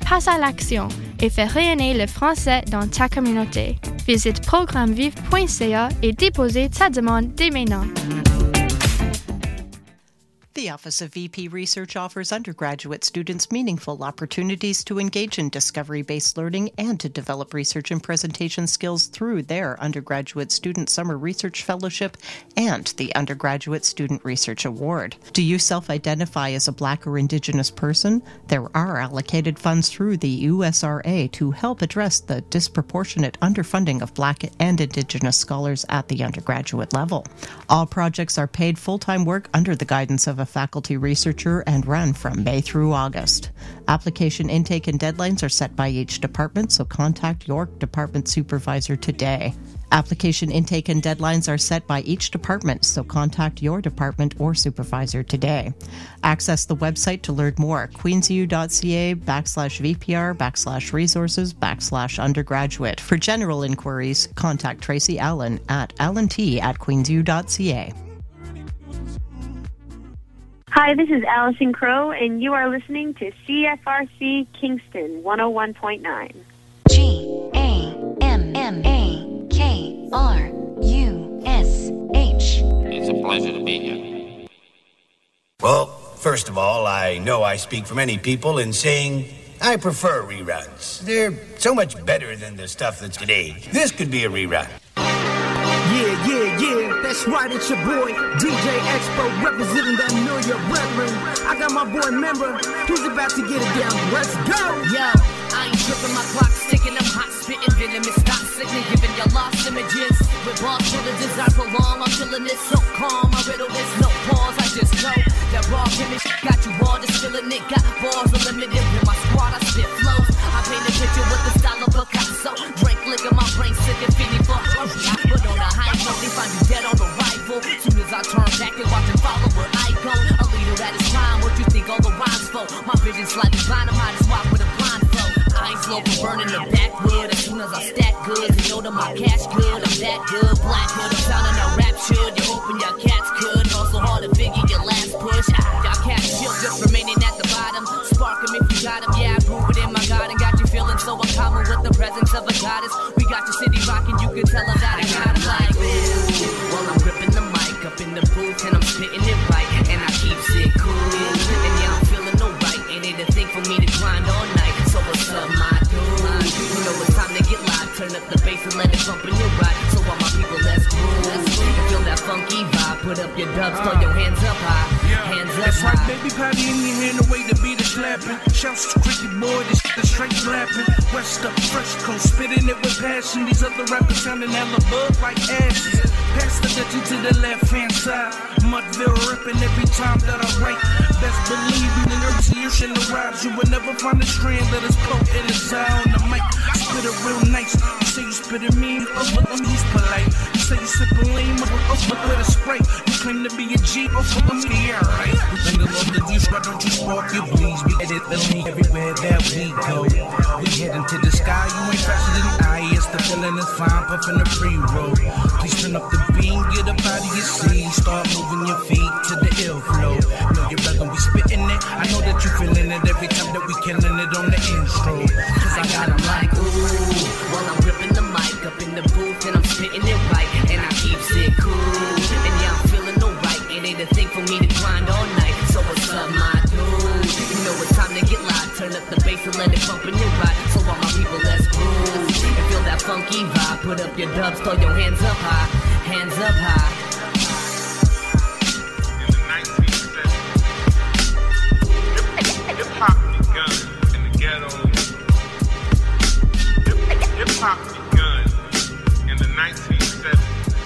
passe à l'action et fais rayonner le français dans ta communauté. Visite programmevive.ca et dépose ta demande dès maintenant. The Office of VP Research offers undergraduate students meaningful opportunities to engage in discovery-based learning and to develop research and presentation skills through their Undergraduate Student Summer Research Fellowship and the Undergraduate Student Research Award. Do you self-identify as a Black or Indigenous person? There are allocated funds through the USRA to help address the disproportionate underfunding of Black and Indigenous scholars at the undergraduate level. All projects are paid full-time work under the guidance of a faculty researcher and run from May through August. Application intake and deadlines are set by each department, so contact your department supervisor today. Application intake and deadlines are set by each department, so contact your department or supervisor today. Access the website to learn more, queensu.ca/VPR/resources/undergraduate. For general inquiries, contact Tracy Allen at allent@queensu.ca. Hi, this is Allison Crow, and you are listening to CFRC Kingston 101.9. GAMAKRUSH. It's a pleasure to be here. Well, first of all, I know I speak for many people in saying I prefer reruns. They're so much better than the stuff that's today. This could be a rerun. Yeah, that's right, it's your boy, DJ Expo, representing that Know Your Brethren. I got my boy Member, he's about to get it down, let's go! Yo, I ain't tripping, my clock's ticking, I'm hot, spitting venomous, stop sickening, giving you lost images. With bars for the desire for long, I'm killing it so calm, my riddle is no pause, I just know that raw chemistry got you all distilling it, got balls unlimited, with my squad I spit flows, I paint a picture with the style of Picasso, drink liquor, my brain sick and feeling for but on a high note, they find you dead on arrival. Soon as I turn back and watch and follow where I go. A leader at his prime, what you think all the rhymes for? My vision slightly blind, I might as walk with a blindfold. Eyes low for burning the backwood. As soon as I stack goods, you know that my cash good. I'm that good, black hood, I'm sounding a rap should. You hoping your cats could. Also hard to figure your last push. Y'all cats chill, just remaining at the bottom. Spark 'em if you got 'em, yeah, I prove it in my garden. Got you feeling so uncommon with the presence of a goddess. We got your city rocking, you can tell them that I got 'em like this. While I'm gripping the mic up in the booth and I'm spitting it right, and I keep it cool. And yeah, I'm feeling alright, ain't it a thing for me to grind all night? So what's up, my dude? You know it's time to get live, turn up the bass and let it bump in your ride. So all my people, let's groove. Feel that funky vibe, put up your dubs, throw your hands up high. Hands up that's high. right, baby, patty in your hand, the way the beat is slapping. Shouts to Cricket Boy, this shit is straight slapping. West up, fresh coast, spitting it with passion. These other rappers sounding hella bug like ashes. Pass the Dutchie to the left-hand side. Mudville ripping every time that I write. Best believe me, the tears in the rhymes. You will never find a strand that is cold in the sound. On the mic, spit it real nice. You say you spitting mean, who's polite? You say you sipping lean, with a spray. You claim to be a G, yeah, right? We think along the juice, why don't you spark your bleeds? We edit the lean everywhere that we go. We heading to the sky, you ain't faster than I. It's the feeling is fine, puffing the pre-roll. Please turn up the beam, get up out of your seat. Start moving your feet to the ill flow. Know your brother, we spitting it. I know that you feeling it every time that we killing it on the intro. Cause I got 'em like, ooh, while I'm gripping the mic up in the booth and I'm spitting it right, and I keep it cool. And yeah, I'm feeling alright, it ain't a thing for me to grind all night. So what's up, my dude? You know it's time to get live, turn up the bass and let it bump in your ride. So all my people, let's groove. And feel that funky vibe, put up your dubs, throw your hands up high. Hands up high. In the 1970s, hip-hop begun in the ghetto. Hip-hop begun in the 1970s.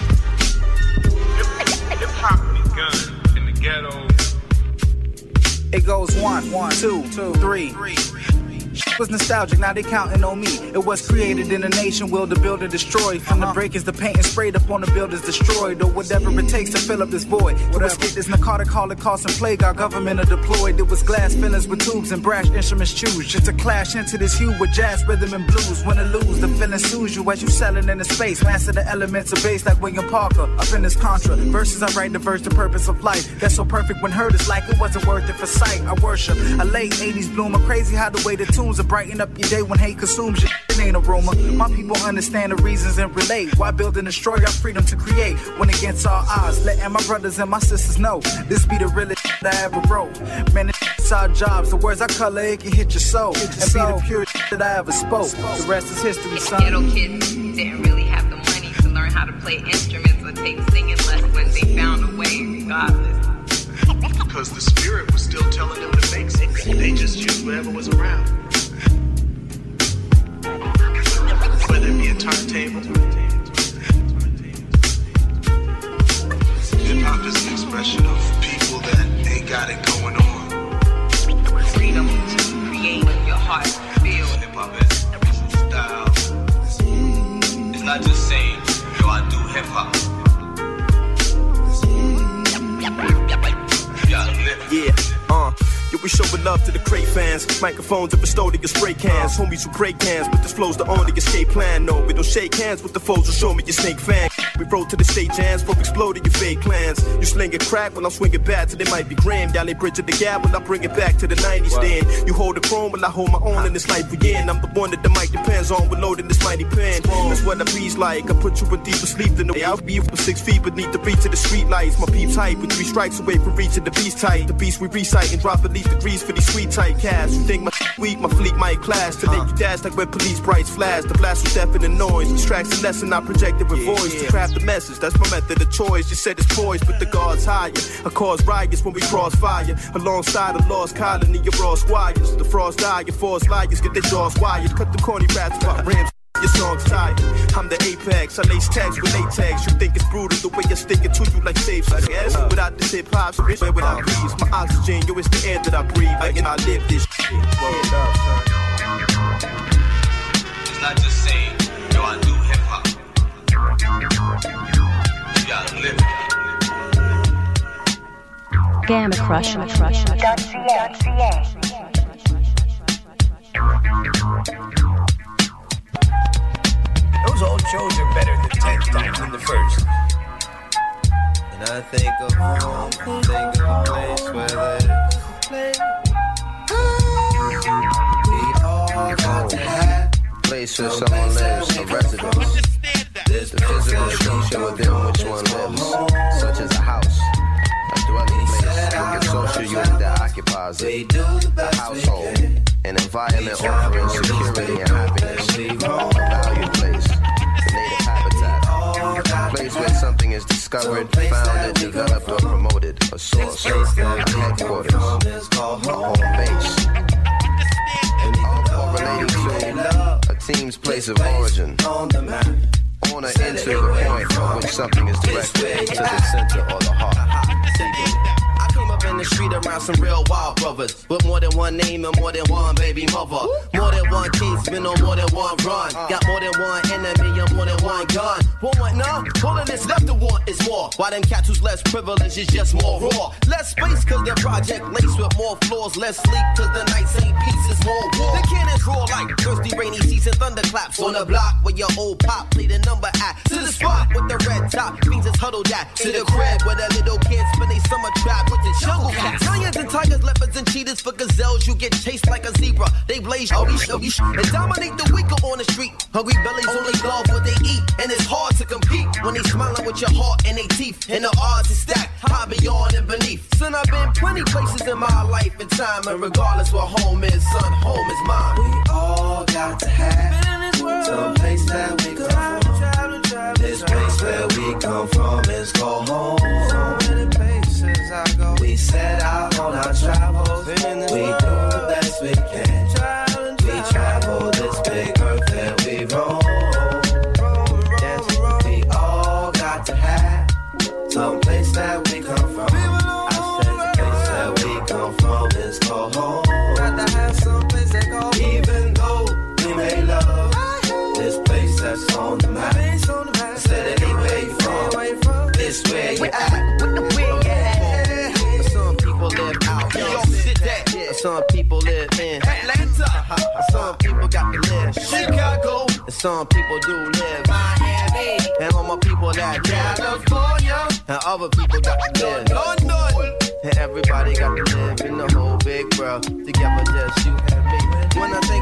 Hip-hop begun in the ghetto. It goes 1, 2, 3. Was nostalgic, now they counting on me. It was created in a nation will the builder destroy. From the breakers, the paint and sprayed up on the builders destroyed. Or whatever it takes to fill up this void. It was get this narcotic, holocaust and plague. Our government are deployed. It was glass fillers with tubes and brash instruments choose. Just to clash into this hue with jazz, rhythm and blues. Win or lose, the feeling soothes you as you selling in the space. Master the elements of bass like William Parker. Up in this contra. Verses I write the verse, the purpose of life. That's so perfect when heard it's like it wasn't worth it for sight. I worship a late 80s bloomer. Crazy how the way the tune tunes to brighten up your day when hate consumes you. It ain't a rumor. My people understand the reasons and relate. Why build and destroy our freedom to create? When against all odds, letting my brothers and my sisters know this be the realest that I ever wrote. Man, it's our jobs. The words I color, it can hit your soul. And be the purest that I ever spoke. The rest is history, son. Ghetto kids didn't really have the money to learn how to play instruments or take singing lessons, but they found a way regardless. Because the spirit was still telling them to make something. They just used whatever was around. Whether it be a turntable. Hip-hop is an expression of people that ain't got it going on. Freedom to create your heart feel. Hip-hop is style. It's not just saying, yo, I do hip-hop. Yo, we showing love to the crate fans. Microphones are bestowed to your spray cans. Homies who break cans, but this flow's the only escape plan. No, we don't shake hands with the foes who show me your snake fan. We roll to the stage hands for exploding your fake plans. You sling it crack when I'm swinging back, so they might be grand. Y'all ain't bridging the gap when I bring it back to the 90s then. You hold the chrome while I hold my own in this life we in. I'm the one that the mic depends on with loading this mighty pen. That's what I be's like. I put you in deeper sleep than the way I'll be for 6 feet beneath the reach of the street lights. My peeps hype with 3 strikes away from reaching the beast tight. The beast we recite and drop beneath degrees for these sweet tight cats. You think my weak, my fleet might clash. To make you dash like when police brights flash. The blast with deafening noise extracts a lesson I projected with voice to craft the message. That's my method of choice. You said it's poised, but the guards higher. I cause riots when we cross fire. Alongside a lost colony of raw squires. The frost die, your forced liars get their jaws wired. Cut the corny raps about rims. Your song's tired. I'm the apex. I lace tags with latex. You think it's brutal the way I stick it to you like safes. I guess without this hip hop, so where would I breathe? My oxygen, yo, it's the air that I breathe. And I live this shit. Word up, son. It's not just saying, yo, I do hip hop. You gotta live it. Gamma Crush. Those old shows are better than 10 times in the first. And I think of home, think of a place where they all got to have a place where someone lives, a residence. The physical structure within which one lives, such as a house, a dwelling place, with a social unit that occupies it, a household, an environment offering security and happiness, a valued place, the native habitat, a place where something is discovered, founded, developed, or promoted, a source, a headquarters, a home base, all relating to a team's place of origin, on or into the point from which something is directed to the center or the heart. In the street around some real wild brothers with more than one name and more than one baby mother. More than one case, been on more than one run. Got more than one enemy and more than one gun. Want none? All of this left to want is more. Why them cats who's less privileged is just more raw. Less space cause the project laced with more floors. Less sleep cause the nights ain't pieces, more war. The cannons roar like thirsty rainy season thunderclaps on the block where your old pop played a number at. To the spot with the red top, fiends is huddled at. To the crib where the little kids spend their summer trap with the jungle cats. Lions and tigers, leopards and cheetahs for gazelles. You get chased like a zebra. They blaze and dominate the weaker on the street. Hungry bellies only love what they eat, and it's hard to compete when they smiling with your heart and they teeth. And the odds is stacked high beyond and beneath. Son, I've been plenty places in my life and time, and regardless what home is, son, home is mine. We all got to have some place that we come from. This place where we come from is called home. So many places I go. We set out on our travels. We do the best we can. We travel this big earth that we roam. Yes, we all got to have some place that we come from. I said the place that we come from is called home. Got to have some place that go. Even though we may love this place that's on the map. I said anywhere you from, this where you at. Some people live out in some people live in Atlanta. Some people got to live Chicago. And some people do live Miami. And all my people that California. And other people got to live London. And everybody got to live in the whole big world. Together just you and me. When I think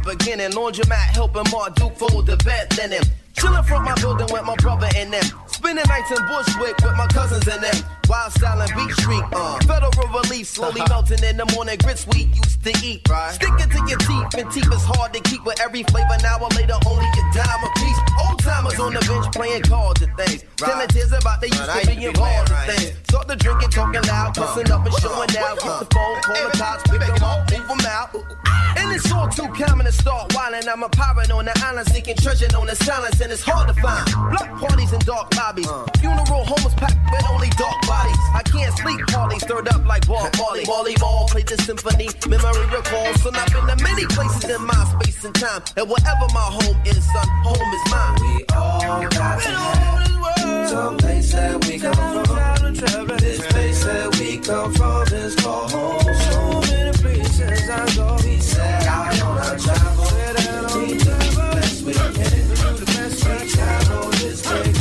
beginning. Laundromat helping Mark Duke fold the bed linen. Chillin' from my building with my brother in them. Spending nights in Bushwick with my cousins in them. Wild style and Beach Street, Federal Relief slowly melting in the morning. Grits we used to eat, right? Stick it to your teeth, and teeth is hard to keep with every flavor. An hour later, only a dime a piece. Old timers on the bench playing cards and things. Telling tears about they used to be involved in things. Start to drinking, talking loud, cussing up and showing out. Get the phone, call the cops, pick them up, move them out. And it's all too common to start wildin'. I'm a pirate on the island, seeking treasure known as silence, and it's hard to find. Block parties and dark lobbies. Funeral homes packed with only dark bodies. I can't sleep, parties stirred up like Bob Marley. Marley Ball played the symphony, memory recalls. So I've been to many places in my space and time. And wherever my home is, son, home is mine. We all got to have some place that we come from. This place that we come from is called home. So many places I go. We set out on our travel. We do the best we can. Do the best we can on this day.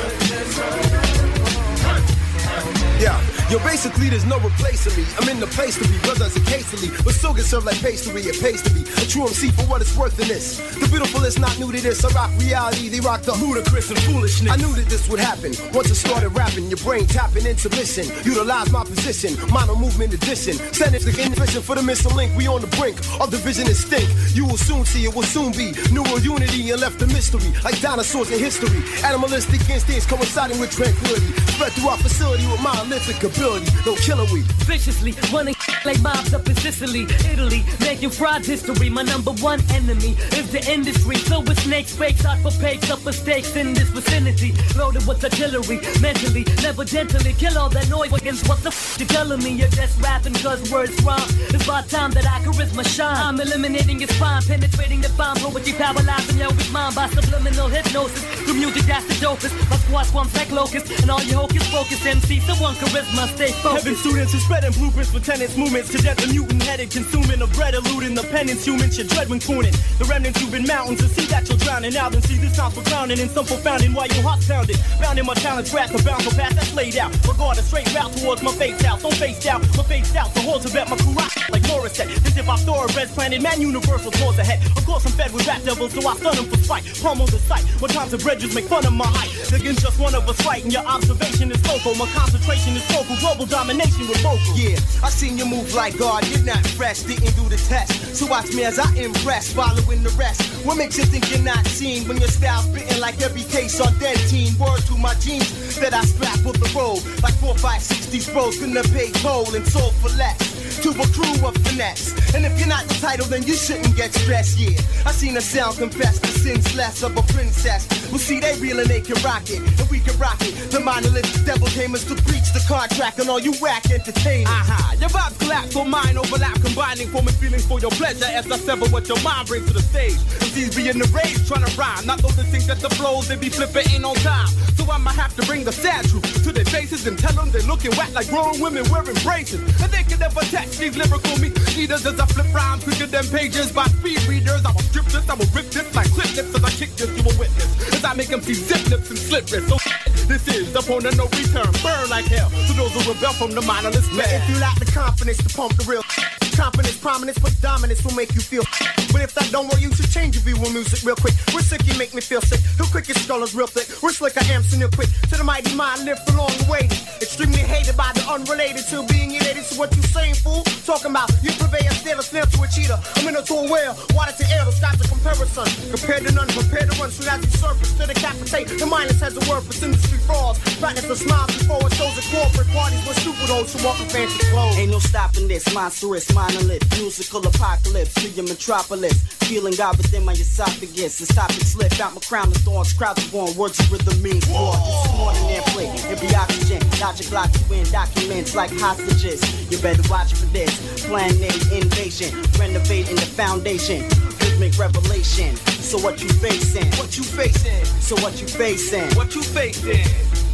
Yeah, yo, basically there's no replacing me. I'm in the place to be, brothers and hastily, but still get served like pastry. It pays to be a true MC for what it's worth in this. The beautiful is not new to this. I rock reality, they rock the ludicrous and foolishness. I knew that this would happen once I started rapping. Your brain tapping into mission. Utilize my position, mono movement edition. Send it to vision for the missing link. We on the brink of division and stink. You will soon see it will soon be neural unity and left a mystery like dinosaurs in history. Animalistic instincts coinciding with tranquility. Spread through our facility with my ability, no killer we viciously running like mobs up in Sicily, Italy, making fraud history. My number one enemy is the industry. Filled with snakes, fakes, out for fakes, up for stakes in this vicinity. Loaded with artillery, mentally, never gently. Kill all that noise against what the you're telling me. You're just rapping cause words rhyme. It's about time that I charisma shine. I'm eliminating your spine, penetrating the fine poetry, paralyzing your weak mind by subliminal hypnosis. Through music that's the dopest. My squad swarms like locusts, and all your hocus focus MC. Someone charisma, stay focused. Heaven students who spreading blueprints for tenants, movements to death, the mutant headed, consuming the bread, eluding the penance. Humans should dread when crooning. The remnants who've been mountains and see that you're drowning out and see this time for clowning in some profounding while your heart sounded. Bound in my talents, wrath, the bound for path that's laid out. Regard a straight route towards my face house. Don't face down, my face out. The whole Tibet, my crew rock like Morris said. This if I thoroughbreds planted, man, universal towards ahead. Of course, I'm fed with rap devils, so I stun them for spite. Pummel the sight. What times the bridges make fun of my height. Against just one of us fighting. Your observation is focal, my concentration is focal. Global domination with vocal. Yeah, I seen you move like God, you're not fresh, didn't do the test. So watch me as I impress, following the rest. What makes you think you're not seen when your style's spitting like every case on dead teen? Word to my jeans that I strap with the roll. Like 4, 5, 60s bros gonna pay toll and sold for less. To a crew of finesse. And if you're not the title, then you shouldn't get stressed, yeah. I seen a sound confess the sins less of a princess. Well, see, they real and they can rock it, and we can rock it. The monolithic devil came us to breach the contract on all you whack entertainers. Your vibes collapse, so mine overlap, combining forming feelings for your pleasure as I sever what your mind brings to the stage. MCs be in the rage trying to rhyme, not those that think that the flows they be flipping ain't on time. So I'ma have to bring the sad truth to their faces and tell them they're looking whack like grown women wearing braces. And they can never test these lyrical meat eaters as I flip rhymes quicker than pages by speed readers. I will strip this, I will rip this like clip lips as I kick this, you will witness as I make them see zip lips and slip wrists. So this is the point of no return, burn like hell to those who rebel from the mindless man. If you lack the confidence to pump the real confidence, prominence, but dominance will make you feel. But if that don't work, you should change your view on music real quick. We're sick, you make me feel sick. Who quick, your skull is real thick. We're slick, I am so quick. To the mighty mind, live for long waiting. Extremely hated by the unrelated to being elated to what you saying, fool. Talking about you purvey a steal a snail to a cheetah. I'm in a to a whale, water to air, stop the comparison. Compared to none, prepared to run soon as you surface to decapitate. The mindless has a word for industry frauds. Practice the smiles before it shows at corporate parties with stupid hoes who walk with fancy clothes. Ain't no stopping this, monstrous, monolith, musical apocalypse to your metropolis. Feeling God within my esophagus. And stop it, slip out my crown of thorns. Crowds are born, words of rhythm means war. This is more than airplay, it be oxygen. Logic lock you in documents like hostages. You better watch for this. Plan A invasion, renovating the foundation. Rhythmic revelation. So what you facing? What you facing? So what you facing? What you facing?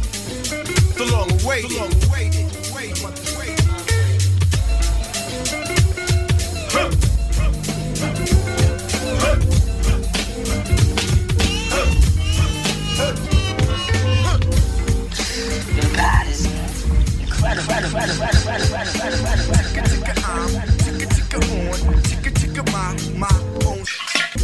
The long awaited. The long awaited. The God is incredible.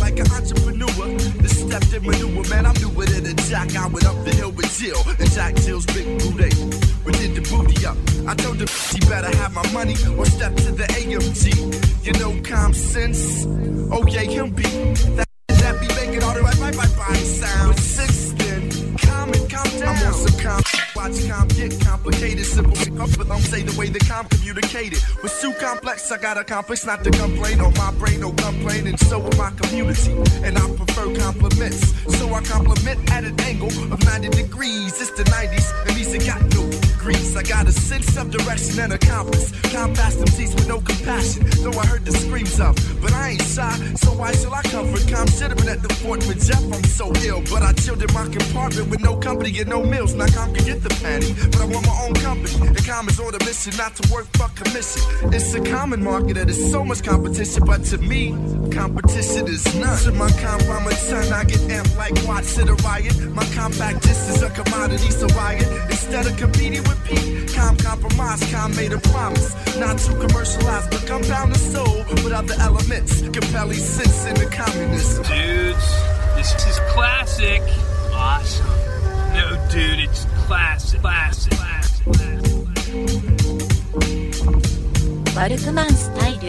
manure, man, I'm newer than a Jack. I went up the hill with Jill, and Jack Jill's big booty. We did the booty up. I told the he better have my money or step to the AMG. You know, common sense. Oh yeah, him be that be making all the right sound. With 6 then, calm down. I'm on some calm. Watch calm get complicated. Simple but I'm say the way the calm communicated. Was too complex, I got a complex not to complain on my brain, no complain, and so will my community. And I prefer compliments, so I compliment at an angle of 90 degrees. It's the 90s, and these ain't got no degrees. I got a sense of direction and a compass. Compass them T's with no compassion, though I heard the screams of. But I ain't shy, so why shall I comfort? Calm should have been at the fort with Jeff, I'm so ill. But I chilled in my compartment with no company and no meals. Now Calm can get the patty, but I want my own company. And Calm is on a mission, not to work for commission. It's a common market that is so much competition, but to me, competition is none. To my comp, I'm a ton, I get amped like Watts at a riot. My compact, this is a commodity, so riot. Instead of competing with Pete, Calm compromise, Calm made a promise. Not to commercialize, but come down the soul with other elements. Compelling sense in the communism. Dudes, this is classic. Awesome. No, dude, it's classic. ワルクマンスタイル。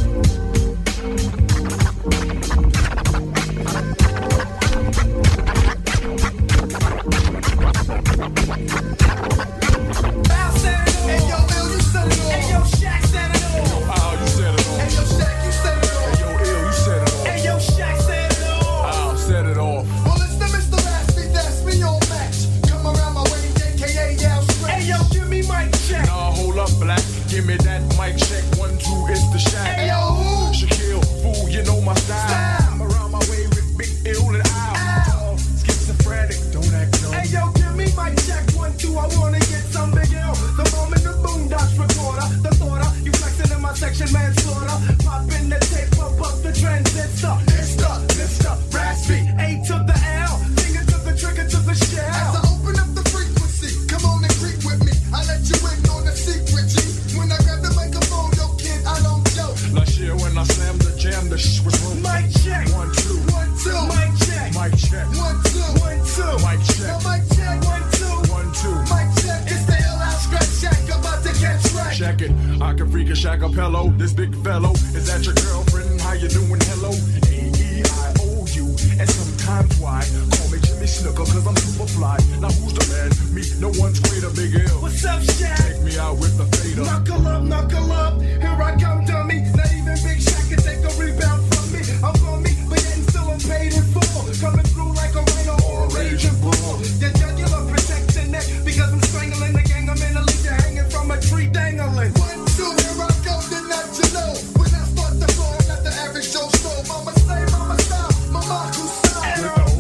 Give me that mic check, 1, 2, it's the Shaq. Hey, yo, Shaquille, fool, you know my style. I'm around my way with Big Ill and Ow. Schizophrenic, don't act dumb. Hey, yo, give me mic check, 1, 2, I wanna get some Big Ill. The moment the Boondocks recorder, the thoughter, you flexing in my section, manslaughter. Pop in the tape, pump up the transistor. It's the Mr. Raspy, A to the L, finger to the trigger to the shell. As I open up the frequency, come on and creep with me. I let you in on the secret, G. When I grab the microphone, yo kid, I don't joke. Last year when I slammed the jam, the shh was wrong. Mic check. 1, 2. 1, 2. Mic check. Mic check. 1, 2. 1, 2. Mic check. No, mic check. 1, 2. 1, 2. Mic check. It's the L.I. Scratch Shack about to get wrecked. Check it. I can freak a Shackapello. This big fellow. Is that your girlfriend? How you doing? Hello. A-E-I-O-U. And sometimes why? Call me Jimmy Snooker, cause I'm super fly. Now who's the man? Me. No one's greater. Big L. What's up, Shaq? Take me out with the fader. Knuckle up, here I come, dummy. Not even Big Shaq can take a rebound from me. I'm on me, but yet still I'm paid in full. Coming through like a rhino or a raging bull. Your jugular protect your neck because I'm strangling the gang. I'm in a leash hanging from a tree dangling. 1, 2, here I go, then not you know. When I start the flow, I'm not the average Joe Stowe. Mama say, mama style, mama who style.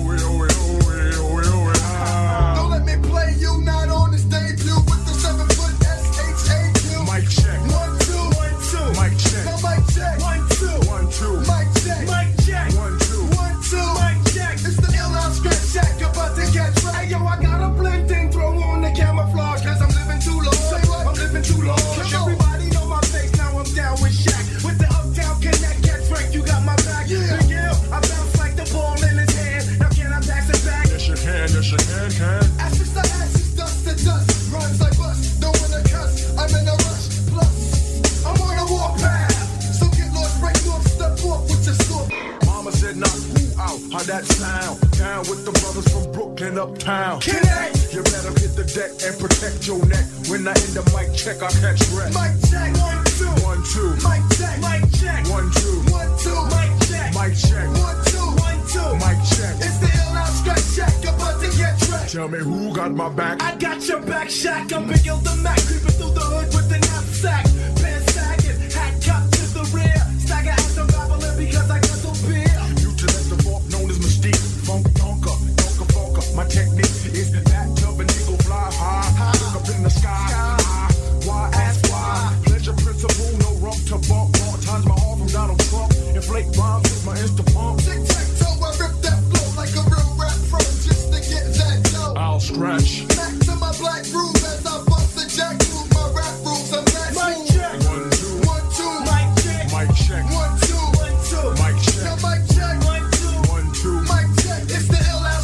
Don't let me play you, not on this debut with the 7-foot SHAQ. Mic check. 1, 2. 1, 2. Mic check. No, mic check. 1, 2. 1, 2. Mic check. Mic check. 1, 2. 1, 2. Mic check. It's the L.I. Scratch Shack about to get right. Hey, yo, I got a blend thing, throw on the camouflage, cause I'm living too long. Say what? I'm living too long. Everybody know my face, now I'm down with Shaq. With the Uptown Connect, get Frank, you got my back. Yeah. Big L, I bounce like the ball in his hand. Now can I pass it back? Yes, you can. Ashes to ashes, dust to dust. Rhymes like bust, don't wanna cuss. I'm in a rush, plus I'm on a warpath. So get lost, break off, step off with your sword. Mama said, knock who out? How that sound? Down with the brothers from Brooklyn uptown. Connect! You better hit the deck and protect your neck. When I end the mic check, I catch wreck. Mic check. 1, 2. 1, 2. Mic check. Mic check. 1, 2. 1, 2. Mic check. Mic check. 1, 2. 1, 2. Mic check. It's the L.I. Scratch Shack about to get wrecked. Tell me who got my back? I got your back, Shaq. I'm Big L the Mac, creeping through the hood with the knapsack. Pants sagging, hat cocked to the rear. Stagger as I'm babbling because I got some beer. You to let the fork known as Mystique. Funk donker, donker funker. My technique is that of an eagle fly high. Look up in the sky. Why ask why? Pleasure principle, no rump to bump. Long times my arm from Donald Trump. Inflate rhymes with my insta pump. Tic-tac-toe, I rip that flow like a real rap pro just to get that dough. I'll scratch. Back to my black groove as I bust the jack through my rap rules. I'm that smooth. 1, 2. 1, 2. Mic check. Mic check. 1, 2. 1, 2. Mic check. Now mic check. 1, 2. 1, 2. Mic check. It's the L.I.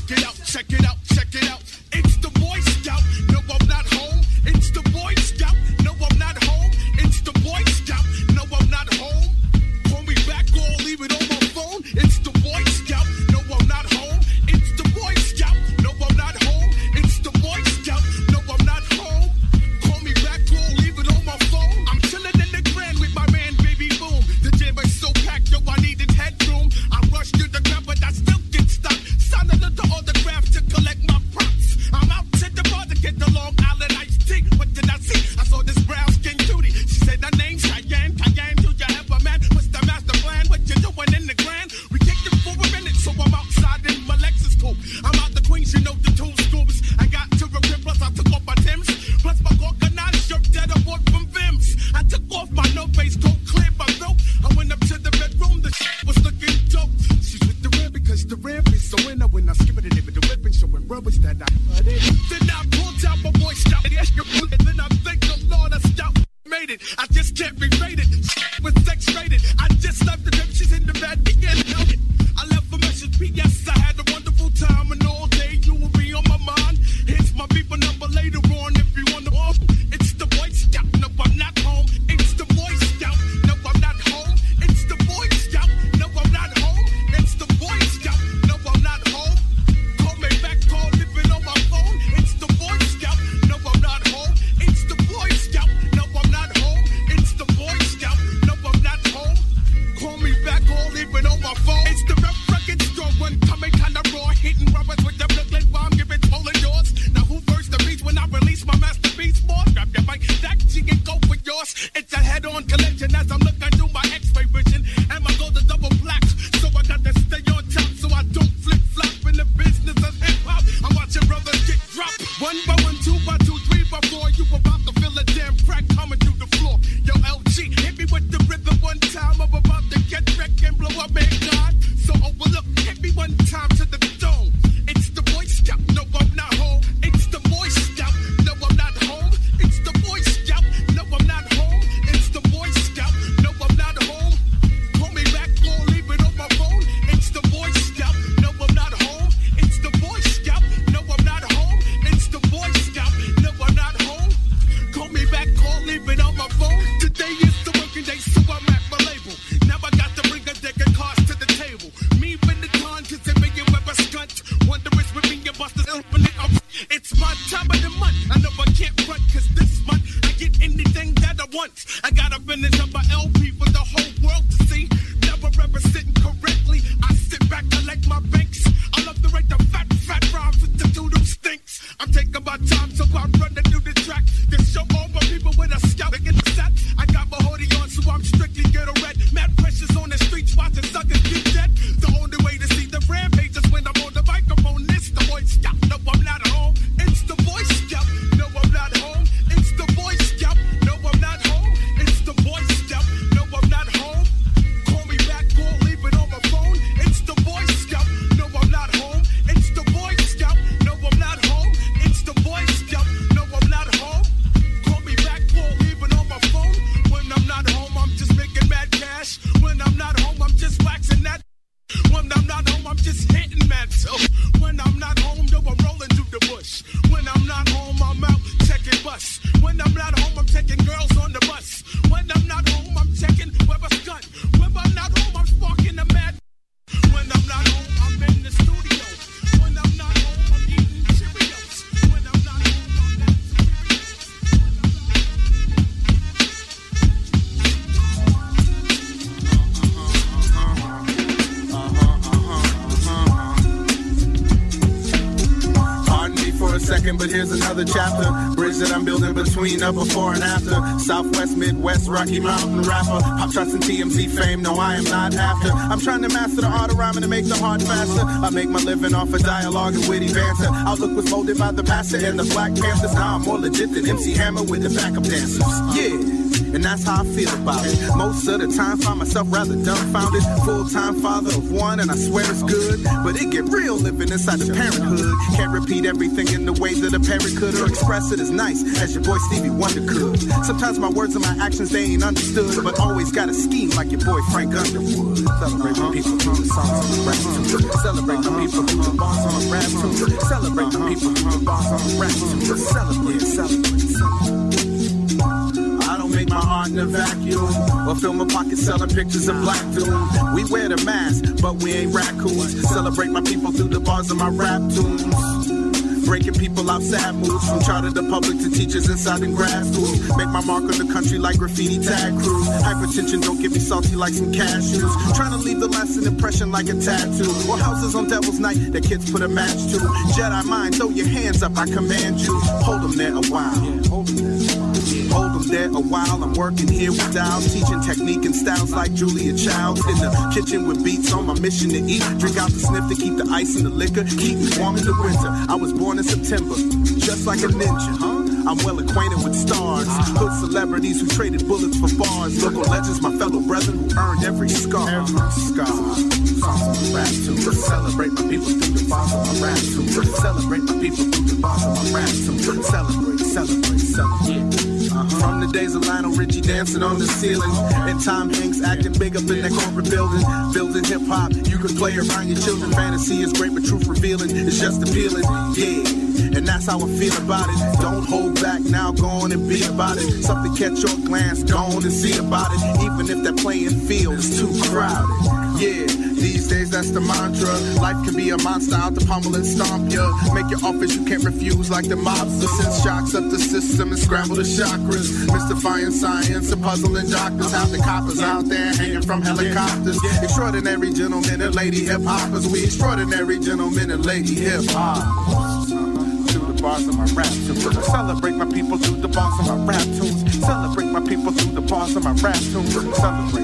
check it out, check it out, check it out. It's the Boy Scout. No, I'm not home. It's the Boy Scout. No, I'm not home. It's the Boy Scout. No, I'm not home. Call me back or leave it on my phone. It's the Boy Scout. No, I'm not home. It's the Boy Scout. No, I'm not home. It's the Boy Scout. No, I'm not home. Call me back or leave it on my phone. I'm chilling in the Grand with my man, Baby Boom. The gym is so packed, yo, I needed headroom. I rushed to the ground, but I still get stopped. Signed a little autograph to collect my props. I'm out to the bar to get the Long Island iced tea. What did I see? I saw this brown skin cutie. She said her name's Cheyenne. Cheyenne, do you have a man? What's the master plan? What you doing in the Grand? We kicked it for a minute, so I'm outside in my Lexus coupe. I'm out the Queens, you know the two scoops. I got to a crib, plus I took off my Timbs. Plus my organized shirt that I bought from Vim's. I took off my no face coat, cleared my throat. I went up to the bedroom, the was looking dope. She's with the ramp because the ramp is so in. When I skip it and even the whipping, showing rubbers that I put in. Then I pulled out my Boy Scout, and then I thank the Lord I Scout made it. I just can't be rated. Was X-rated. I just left the gym, she's in the bed, begin it. I left a message, P.S. I had a wonderful time, and all day you will be on my mind. Here's my people number later on if you want to. It's the Boy Scout. No, I'm not home. It's the Boy Scout. No, I'm not home. It's the Boy Scout. No, I'm not home. It's the Boy Scout. No, I'm not home. Call me back, call living on my phone. It's the Boy Scout. No, I'm not home. It's the Boy Scout. No, I'm not home. It's the Boy Scout. No, I'm not home. Call me back, call living on my phone. It's the rep record strong one coming kinda raw, hitting rubbers with the Brooklyn bomb, giving total yours. Now who first the beats when I release my masterpiece? Boy, grab your mic, that G and go for yours. It's a head-on collection as I'm looking through my X-ray vision, and my gold is double black. So I got to stay on top, so I don't flip-flop in the business of hip-hop. I'm watching brothers get dropped, 1 by 1, 2 by 2, 3 by 4. You about to feel a damn crack coming through the floor. Yo, LG, hit me with the rhythm one time. I'm about to get wrecked and blow up, man, God. So overlook, hit me one time to the dome. It's the Boy Scout. No, I'm not home. It's the Boy Scout. No, I'm not home. It's the Boy Scout. No, I'm not home. It's the Boy Scout. No, I'm not home. Call me back or leave it on my phone. It's the Boy Scout. No, I'm not home. It's the Boy Scout. No, I'm not home. It's the Boy Scout. No, I'm not home. Call me back or leave it on my phone. Today is the working day, so I'm at my label. Now I got to bring a deck of cards to the table. Me win the con, cause they make it with a skunt. Wondrous with me and busters open it up. It's my time of the month. I know I can't front, cause this month I get anything that I want. I gotta finish up my LP for the whole world to see. Never representing correctly. I sit back, collect my banks. I love to write the fat rhymes with the doodle stinks. I'm taking my time, so I'm running through the track. This show all my people with a scout in the set. I got my hoodie on, so I'm strictly ghetto red. Mad pressures on the streets, watching suckers get dead. The only way to see the rampage is when I'm on the microphone. It's the Boy Scout. No, I'm not home. It's the Boy Scout. No, I'm not home. It's the Boy Scout. No, I'm not home. It's the Boy Scout. No, I'm not home. Call me back or leave it on my phone. It's the Boy Scout. No, I'm not home. It's the Boy Scout. No, I'm not home. It's the Boy Scout. No, I'm not home. Call me back or leave it on my phone. When I'm not home, I'm just making mad cash. When I'm not home, I'm just waxing that. When I'm not home, I'm just hitting mad. So when I'm not home, yo, I'm rolling through the bush. When I'm not home, I'm out checking bus. When I'm not home, I'm taking girls on the bus. When I'm not home, I'm checking Weber's gun. When I'm not home, I'm sparking a mad. When I'm not home, I'm in the studio. When I'm not home, I'm eating Cheerios. When I'm not home, I'm at Pardon me for a second, but here's another chapter. Bridge that I'm building between a before and after. Southwest, Midwest, Rocky Mountain rapper. Pop shots and TMZ fame, no, I am not after. I'm trying to master the art of rhyming to make the heart faster. I make my living off of dialogue and witty banter. Outlook was molded by the pastor and the Black Panthers. Now I'm more legit than MC Hammer with the backup dancers. Yeah. And that's how I feel about it. Most of the time, find myself rather dumbfounded. Full-time father of one, and I swear it's good. But it get real living inside the parenthood. Can't repeat everything in the way that a parent could, or express it as nice as your boy Stevie Wonder could. Sometimes my words and my actions, they ain't understood, but always got a scheme like your boy Frank Underwood. Celebrate my people through the songs on the rap too. Celebrate my people through the bars on the rap too. people through the bars on the rap to celebrate. I don't make my art in a vacuum or fill my pockets selling pictures of black doom. We wear the mask, but we ain't raccoons. Celebrate my people through the bars of my rap tunes. Breaking people out sad moods, from charter to public to teachers inside and grad schools. Make my mark on the country like graffiti tag crews. Hypertension don't get me salty like some cashews. Trying to leave the lasting impression like a tattoo. Or houses on Devil's Night that kids put a match to. Jedi mind, throw your hands up, I command you. Hold them there a while. Hold them there a while. I'm working here with dials, teaching technique and styles like Julia Childs. In the kitchen with beats on my mission to eat. Drink out the sniff to keep the ice and the liquor. Keep me warm in the winter. I was born in September, just like a ninja, huh? I'm well acquainted with stars, hood celebrities who traded bullets for bars, local legends, my fellow brethren who earned every scar. Songs of my rap tune. Celebrate my people through the bars of my rap tune. Celebrate my people through the bars of my rap tune. Celebrate. From the days of Lionel Richie dancing on the ceiling, and Tom Hanks acting big up in that corporate building. Building hip hop, you can play around your children. Fantasy is great, but truth revealing is just appealing. Yeah. And that's how I feel about it. Don't hold back now, go on and be about it. Something catch your glance, go on and see about it. Even if that playing field is too crowded. Yeah, these days that's the mantra. Life can be a monster out to pummel and stomp ya. Make your offers you can't refuse like the mobster. Send shocks up the system and scramble the chakras. Mystifying science and puzzling doctors. Have the coppers out there hanging from helicopters. Extraordinary gentlemen and lady hip-hoppers. We extraordinary gentlemen and lady hip-hoppers. Bars of my rap tunes. Celebrate my people through the bars of my rap tunes. Celebrate my people through the bars of my rap tunes. Celebrate.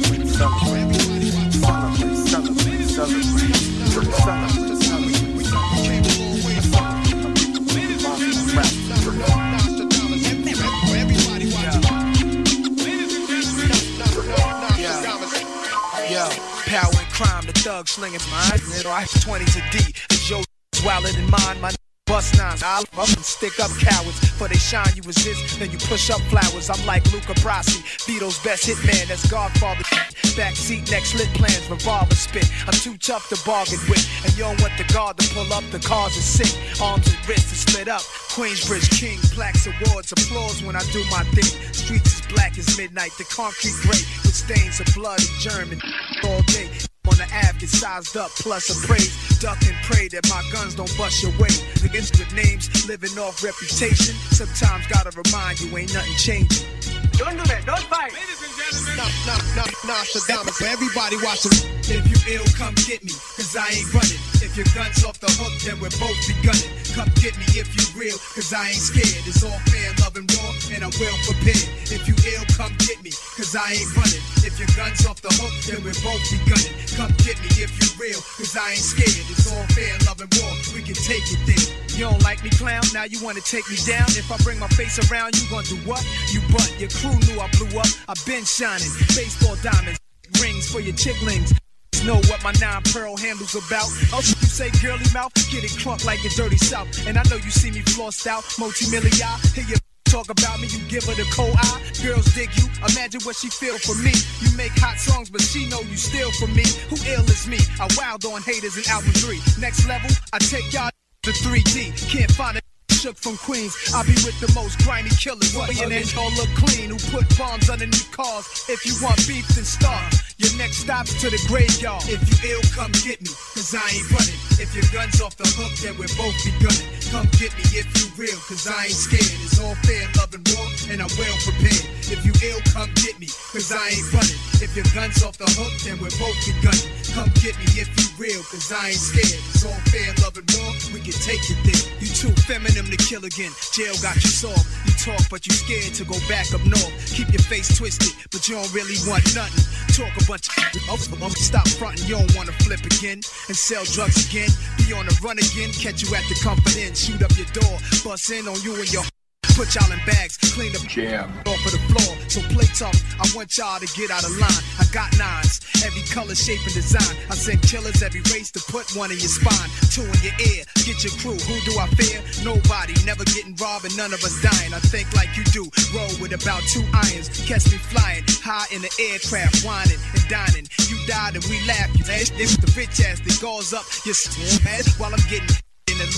Yo, power and crime, the thug slinging mine. I have 20s a D. Joe wilder than mine. My bust nines, I'll up and stick up cowards. For they shine, you resist, then you push up flowers. I'm like Luca Brasi, Vito's best hitman, that's Godfather. Backseat, next lit plans, revolver spit. I'm too tough to bargain with, and you don't want the guard to pull up, the cars are sick. Arms and wrists are split up. Queensbridge King, plaques, awards, applause when I do my thing. Streets as black as midnight, the concrete gray, with stains of blood and German all day. On the Ave, get sized up, plus appraised. Duck and pray that my guns don't bust your way. Against with names, living off reputation. Sometimes gotta remind you, ain't nothing changing. Don't do that, don't fight. Ladies and gentlemen, Nostradamus. Everybody watching. If you ill, come get me, cause I ain't running. If your gun's off the hook, then we'll both be gunning. Come get me if you real, cause I ain't scared. It's all fair, love and raw, and I'm well prepared. If you ill, come get me, cause I ain't running. If your gun's off the hook, then we'll both be gunning. Come get me if you real, cause I ain't scared. It's all fair, love and war, we can take it there. You don't like me, clown? Now you wanna take me down? If I bring my face around, you gon' do what? You butt, your crew knew I blew up. I been shining, baseball diamonds, rings for your chicklings. Know what my 9 pearl handle's about. Oh, you say girly mouth, get it crunk like your dirty south. And I know you see me flossed out, multi-million. Hear you talk about me, you give her the cold eye. Girls dig you, imagine what she feel for me. You make hot songs, but she know you steal from me. Who ill is me? I wild on haters in album 3. Next level, I take y'all to 3D. Can't find it. Shook from Queens, I be with the most grimy killers. Millionaires all look clean, who put bombs underneath cars. If you want beef, then start. Your next stop's to the graveyard. If you ill, come get me, cause I ain't running. If your gun's off the hook, then we'll both be gunning. Come get me if you real, cause I ain't scared. It's all fair, love and war, and I'm well prepared. If you ill, come get me, cause I ain't running. If your gun's off the hook, then we'll both be gunning. Come get me if you real, cause I ain't scared. It's all fair, love and war, we can take it there. You too feminine to kill again. Jail got you soft. You talk, but you scared to go back up north. Keep your face twisted, but you don't really want nothing. Talk a bunch of stop frontin', you don't wanna flip again and sell drugs again. Be on the run again, catch you at the Comfort Inn, shoot up your door, bust in on you and your. Put y'all in bags, clean up off of the floor. So play tough, I want y'all to get out of line. I got 9s, every color, shape, and design. I send killers every race to put 1 in your spine, 2 in your ear. Get your crew, who do I fear? Nobody, never getting robbed and none of us dying. I think like you do, roll with about 2 irons. Catch me flying, high in the aircraft, whining and dining. You died and we laugh, you ass. If the rich ass that goes up, you're mad while I'm getting in the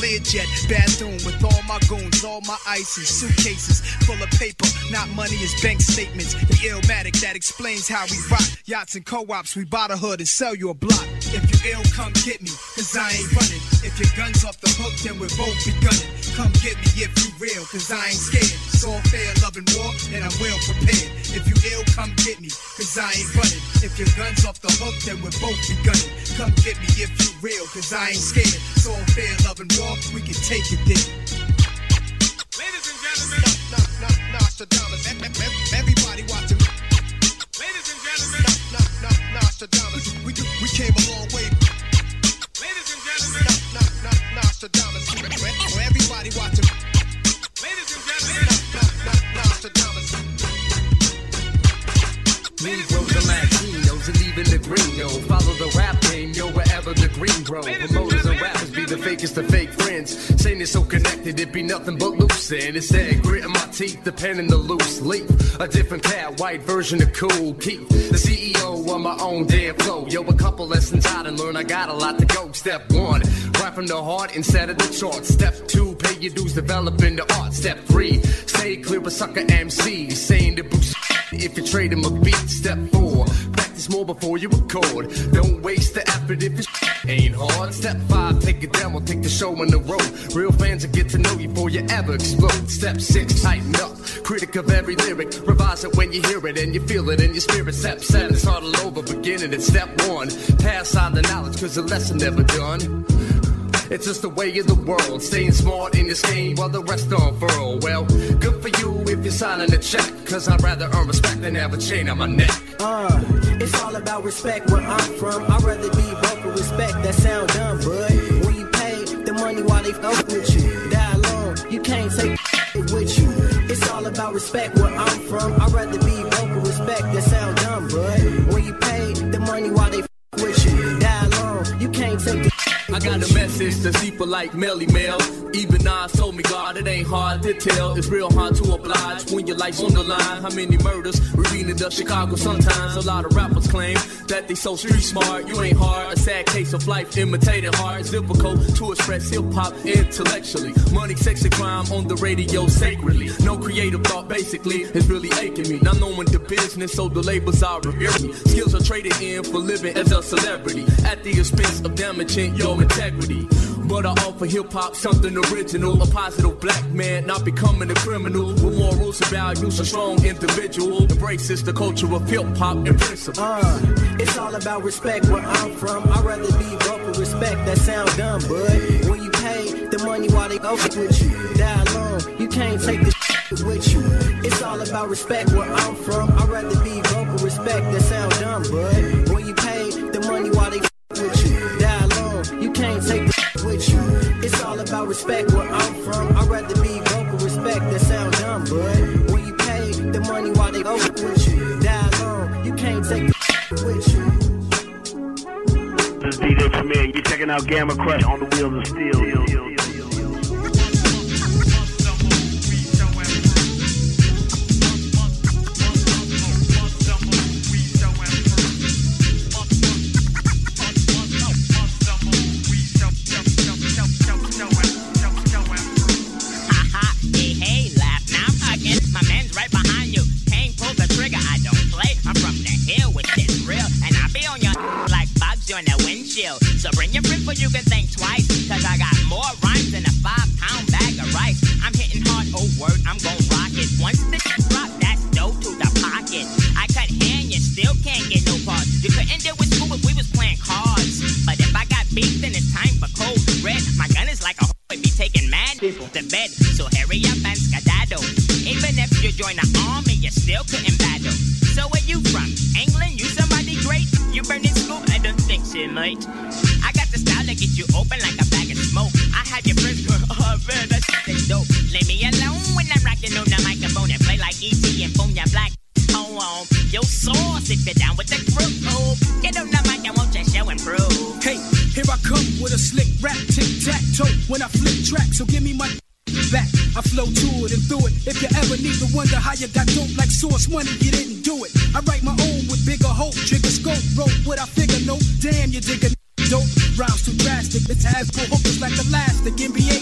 Learjet bathroom with all my goons, all my ice and suitcases full of paper, not money, is bank statements. The Illmatic that explains how we rock. Yachts and co-ops, we buy the hood and sell you a block. If you ill, come get me, cause I ain't running. If your gun's off the hook, then we'll both be gunning. Come get me if you real, cause I ain't scared. It's all fair, love and war, and I'm well prepared. If you ill, come get me, cause I ain't running. If your gun's off the hook, then we'll both be gunning. Come get me if you real, cause I ain't scared. It's all fair, love and war, we can take it there. Ladies and gentlemen, Nostradamus, everybody watching. Ladies and gentlemen, Nostradamus, we came a long way. Ladies and gentlemen, Nostradamus, everybody watching. Ladies and gentlemen, Nostradamus. Negroes and Latinos and even the gringo follow the rap game, yo, wherever the green grow. Promoters and rappers be the fakest of fake friends, saying it's so connected it be nothing but loose. And it's that grit in my teeth, the pen and the loose leaf. A different cat, white version of Cool Keith, the CEO of my own damn flow. Yo, a couple lessons I done learned, I got a lot to go. Step 1, rap from the heart instead of the charts. Step 2, pay your dues, developing the art. Step 3, stay clear of sucker MCs, saying the Bruce if you trade him a beat. Step 4, practice more before you record. Don't waste the effort if it ain't hard. Step 5, take a demo, take the show on the road. Real fans will get to know you before you ever explode. Step 6, tighten up, critic of every lyric. Revise it when you hear it and you feel it in your spirit. Step 7, start all over, beginning at step 1. Pass on the knowledge cause the lesson never done. It's just the way of the world, staying smart in this game while the rest unfurl. Well, good for you if you're signing a check, cause I'd rather earn respect than have a chain on my neck. It's all about respect where I'm from. I'd rather be broke with respect, that sound dumb, bud. When you pay the money while they fuck with you, die alone, you can't take it with you. It's all about respect where I'm from. I'd rather be broke with respect, that sound dumb, bud. When you pay the money while they fuck with you, die alone, you can't take it. I got a message that's deeper like Melly Mel. Even Nas told me, God, it ain't hard to tell. It's real hard to oblige when your life's on the line. How many murders we read in the Chicago sometimes? A lot of rappers claim that they so street smart. You ain't hard, a sad case of life imitating hard. It's difficult to express hip-hop intellectually. Money, sex, and crime on the radio sacredly. No creative thought, basically, is really aching me. Not knowing the business, so the labels are revering me. Skills are traded in for living as a celebrity at the expense of damaging your integrity. But I offer hip-hop something original, a positive black man, not becoming a criminal, with morals and values, a strong individual, embraces the culture of hip-hop and principle. It's all about respect where I'm from. I'd rather be broke with respect, that sound dumb, bud. When you pay the money while they go with you, die alone, you can't take the shit with you. It's all about respect where I'm from. I'd rather be broke with respect, that sound dumb, bud. When you pay the money while they with you, die alone, you can't take the shit with you. It's all about respect where I'm from. I'd rather be broke with respect, that sound dumb, bud. When you pay the money while they go with you, die alone, you can't take the shit with you. This is DJ Premier. You're checking out Gamma Crush on the Wheels of Steel. So bring your friends, but you can think twice, cause I got more rhymes than a 5-pound bag of rice. I'm hitting hard, oh word, I'm gon' rock it. Once the drop, that's dope to the pocket. I cut hair and you still can't get no parts. You couldn't deal with school if we was playing cards. But if I got beef, then it's time for cold red. My gun is like a hoe, it be taking mad people to bed. So hurry up and skedaddle. Even if you join the army, you still couldn't battle. So where you from? England? You somebody great? You burning school? I don't think so, mate. I got the style to get you open like a bag of smoke. I have your friends going, oh man, that shit is dope. Leave me alone when I'm rocking on the microphone and play like E.T. and phone ya black. Oh, yo, sauce, sit me down with the group. Oh, get on the mic, I want your show improve. Hey, here I come with a slick rap, tic-tac-toe when I flip track, so give me my back. I flow to it and through it. If you ever need to wonder how you got dope like Source Money, you didn't do it. I write my own with bigger hope, trigger scope, wrote what I figure, no, damn, you dig a dope. Rhymes too drastic, it's as for hookers like elastic. NBA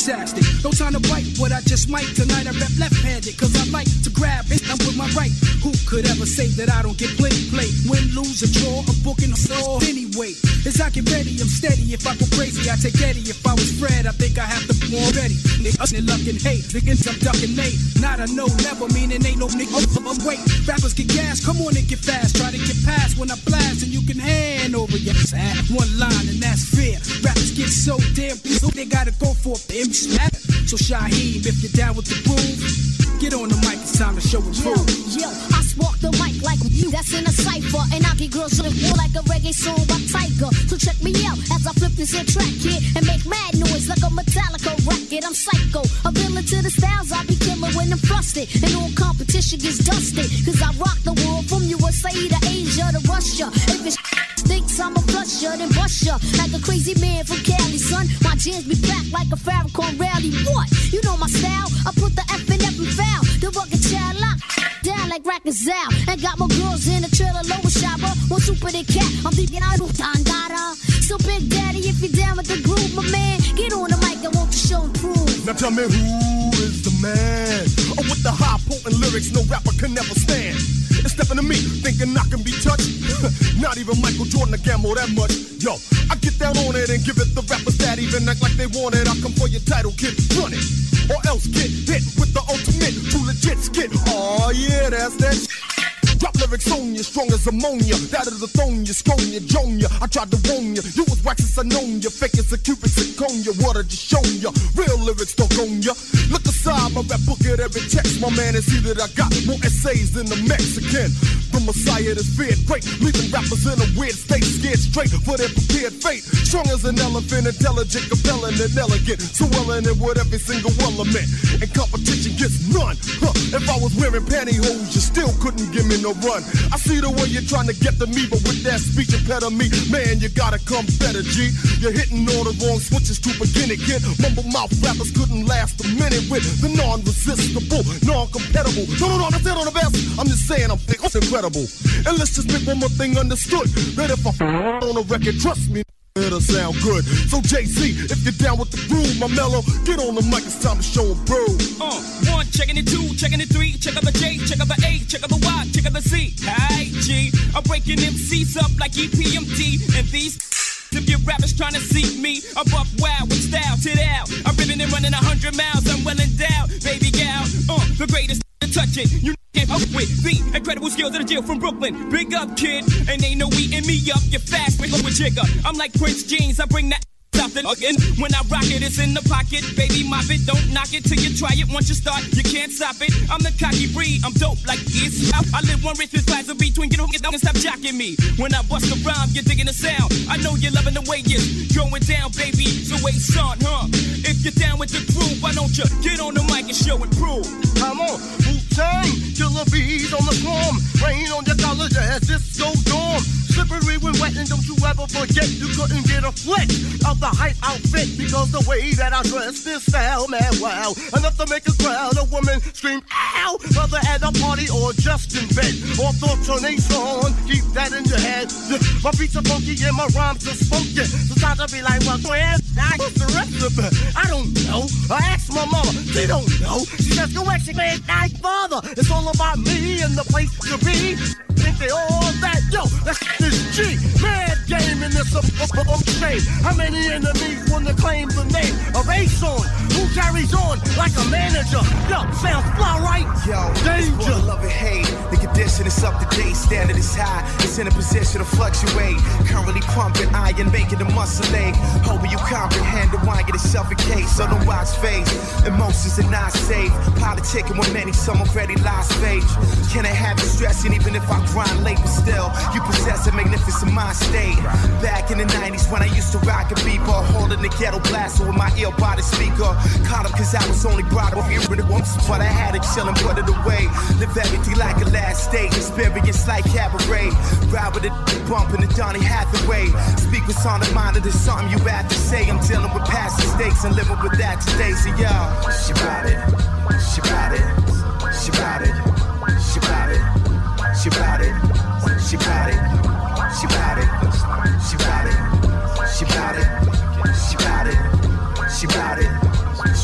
fantastic. No time to bite what I just might. Tonight I rap left-handed, cause I like to grab it. I'm with my right. Who could ever say that I don't get play? Win, lose, or draw, I'm booking a store. Anyway, as I get ready, I'm steady. If I go crazy, I take Eddie. If I was Fred, I think I have to be already. Niggas in luck and hate. Niggas I'm ducking late. Not a no, never meaning ain't no nigga. Wait, rappers get gas, come on and get fast. Try to get past when I blast, and you can hand over your ass. One line, and that's fair. Rappers get so damn so they gotta go for a slap. So Shaheem, if you're down with the groove, get on the mic, it's time to show and prove. Yo, I spark the mic like you, that's in a cypher. And I get girls on the floor like a reggae song by Tiger. So check me out as I flip this here track, kid, and make mad noise like a Metallica record. I'm psycho, a villain to the styles I be killing when I'm flustered. And all competition gets dusted, cause I rock the world from USA to Asia to Russia. If it thinks I'm a flusher, then bust ya like a crazy man from Cali, son. My jams be packed like a Farrakhan rally. What? You know my style, I put the F in every foul. The rugged child lock down like Rackers out. And got my girls in the trailer, lower shopper. One super the cat, I'm the Tangara. So Big Daddy, if you're down with the groove, my man, get on the mic, I want to show and prove. Now tell me who is the man? Oh, with the high potent lyrics no rapper can never stand. It's stepping to me, thinking I can be touched. Not even Michael Jordan or gamble that much. Yo, I get down on it and give it the rappers that even act like they want it. I come for your title, kid, run it. Or else get hit with the ultimate, true legit skit. Oh yeah, that's that shit. Drop lyrics on you, strong as ammonia. That is the thone you, scone you, joan you. I tried to warn you, you was wax as I known you. Fake as a cubic zirconia, what I just shown you. Real lyrics don't own you. Look aside, my rap book at every text. My man, is see that I got more essays than the Mexican. The Messiah that's feared great, leaving rappers in a weird state, scared straight for their prepared fate. Strong as an elephant, intelligent, compelling, and elegant. So well in it with every single element. And competition gets none. If I was wearing pantyhose, you still couldn't give me no run. I see the way you're trying to get to me, but with that speech impediment, man, you gotta come better, G. You're hitting all the wrong switches to begin it, kid. Mumble mouth rappers couldn't last a minute with the non-resistible, non-compatible. No, that's it on the best. I'm just saying, I'm incredible. And let's just make one more thing understood, that if I on a record, trust me, it'll sound good. So JC, if you're down with the groove, my mellow, get on the mic, it's time to show and prove. 1, checking it 2, checking it 3, check out the J, check out the A, check out the Y, check out the Z. Hey G, I'm breaking MCs up like EPMD, and these if your rappers trying to see me, I'm up wild with style, tit out. I'm ripping and running 100 miles, I'm well endowed, baby gal. The greatest to touch it, you can't fuck with the incredible skills of the Jill from Brooklyn. Big up, kid, and ain't no eating me up. You're fast, with jigger. I'm like Prince Jeans, I bring that something again. When I rock it, it's in the pocket. Baby, mop it, don't knock it till you try it. Once you start, you can't stop it. I'm the cocky breed, I'm dope like this. I live one rich with class of between. Get on, and stop jocking me. When I bust a rhyme, you're digging the sound. I know you're loving the way you're going down, baby. So wait, son, If you're down with the groove, why don't you get on the mic and show and prove? Come on, Wu-Tang, killer bees on the swarm. Rain on your college as disco dorm. Slippery when wet, and don't you ever forget you couldn't get a flick of the hype outfit because the way that I dress this style, man, wow. Enough to make a crowd of women scream, ow, whether at a party or just in bed. Or thoughts on a song, keep that in your head. My beats are funky and my rhymes are spunky. So time to be like, well, where's the rest of it? I don't know. I asked my mama, she don't know. She says, go ask your man, my father. It's all about me and the place to be. Think they all that, yo, that's this G. Mad game in this shame. How many enemies wanna claim the name of A-Son? Who carries on like a manager? Yo, sounds fly, right? Yo, danger. Love and hate. The condition is up to date. Standard is high. It's in a position to fluctuate. Currently pumping iron, making the muscle ache. Hoping you comprehend the why get itself in case. So don't watch face. Emotions are not safe. Politicking with many, some already lost faith. Can I have you stressing even if I grind late, but still you possess a magnificent mind state. Back in the 90s when I used to rock a beeper, holding the ghetto blaster with my earbud speaker. Caught up cause I was only brought up here with it once, but I had it chillin', put it away. Live everything like a last state, experience like cabaret. Ride with it, bumping the Donny Hathaway. Speak what's on the mind, there's something you have to say. I'm dealing with past mistakes and living with that today. So yo, she bout it, she bout it, she bout it, she bout it, she bout it, she bout it, she bout it, she bout it, she bout it, she bout it, she bout it, she bout it, she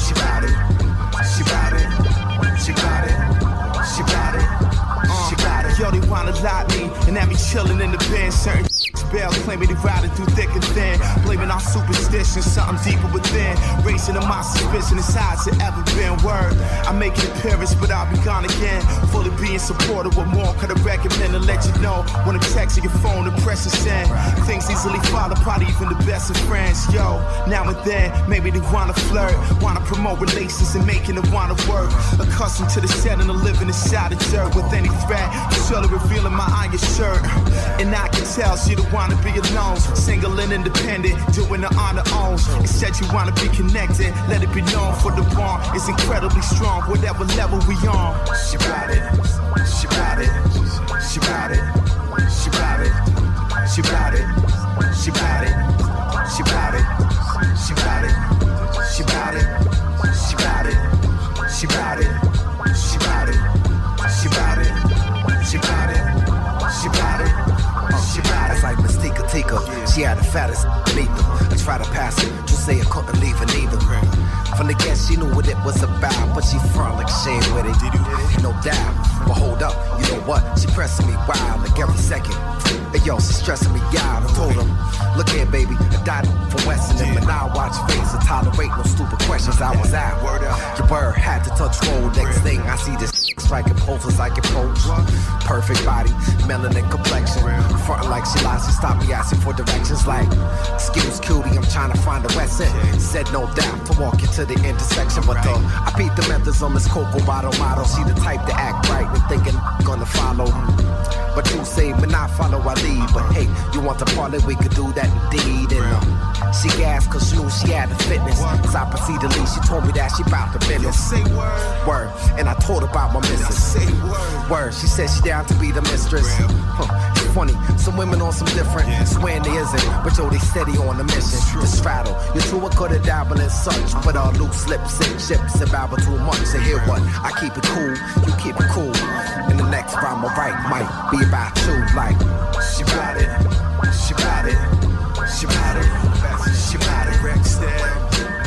claiming they riding through thick and thin. Blaming our superstition, something deeper within. Raising in my suspicion, it's high as it ever been. Word, I make an appearance, but I'll be gone again. Fully being supportive, what more could I recommend to let you know? When a text on your phone, the pressure send. Things easily follow, probably even the best of friends. Yo, now and then, maybe they wanna flirt, wanna promote relations and making it wanna work. Accustomed to the setting of living inside the dirt. With any threat, surely revealing my iron shirt. And I can tell she don't wanna be alone. Single and independent, doing it on her own. Instead you wanna be connected, let it be known for the bond is incredibly strong. Whatever level we on. She ride it, she ride it, she ride it, she ride it, she ride it, she ride it, she ride it, she ride it, she ride it, she ride it, she ride it, she ride it, she ride it, she ride it, she ride it, she ride it. It's like Mystica Tika, she had the fattest beneath them. I tried to pass it, you say I couldn't leave her neither. From the guess, she knew what it was about, but she front like she ain't with it. No doubt, but hold up, you know what? She pressing me wild like every second. Hey yo, she stressing me out. I told him, look here, baby, I died from Weston, and now I watch face and tolerate no stupid questions. I was out. Your word had to touch roll. Next thing I see this striking poses like approach. Perfect body, melanin complexion. Frontin' like she lies, she stopped me asking for directions like, excuse cutie, I'm trying to find the West End. Said no doubt to walk into the intersection, but I beat the methods on this cocoa bottle model. She the type to act right and thinking gonna follow. But you say, man, I follow, I lead. But hey, you want to parlay, we could do that indeed. And she gasped cause she knew she had the fitness. As I proceeded to leave, she told me that she bout the business. Say word. Word. And I told her about my missus. Say word. Word. She said she down to be the mistress. It's funny, some women on some different, swearing they isn't, but yo, they steady on the mission to straddle. You're true or could have dabbled in such, but all loose lips and chips and babble too much. So hear what? I keep it cool, you keep it cool. And the next rhyme I write might be about you, like she ride it, she ride it, she ride it, she ride it, Rexdale.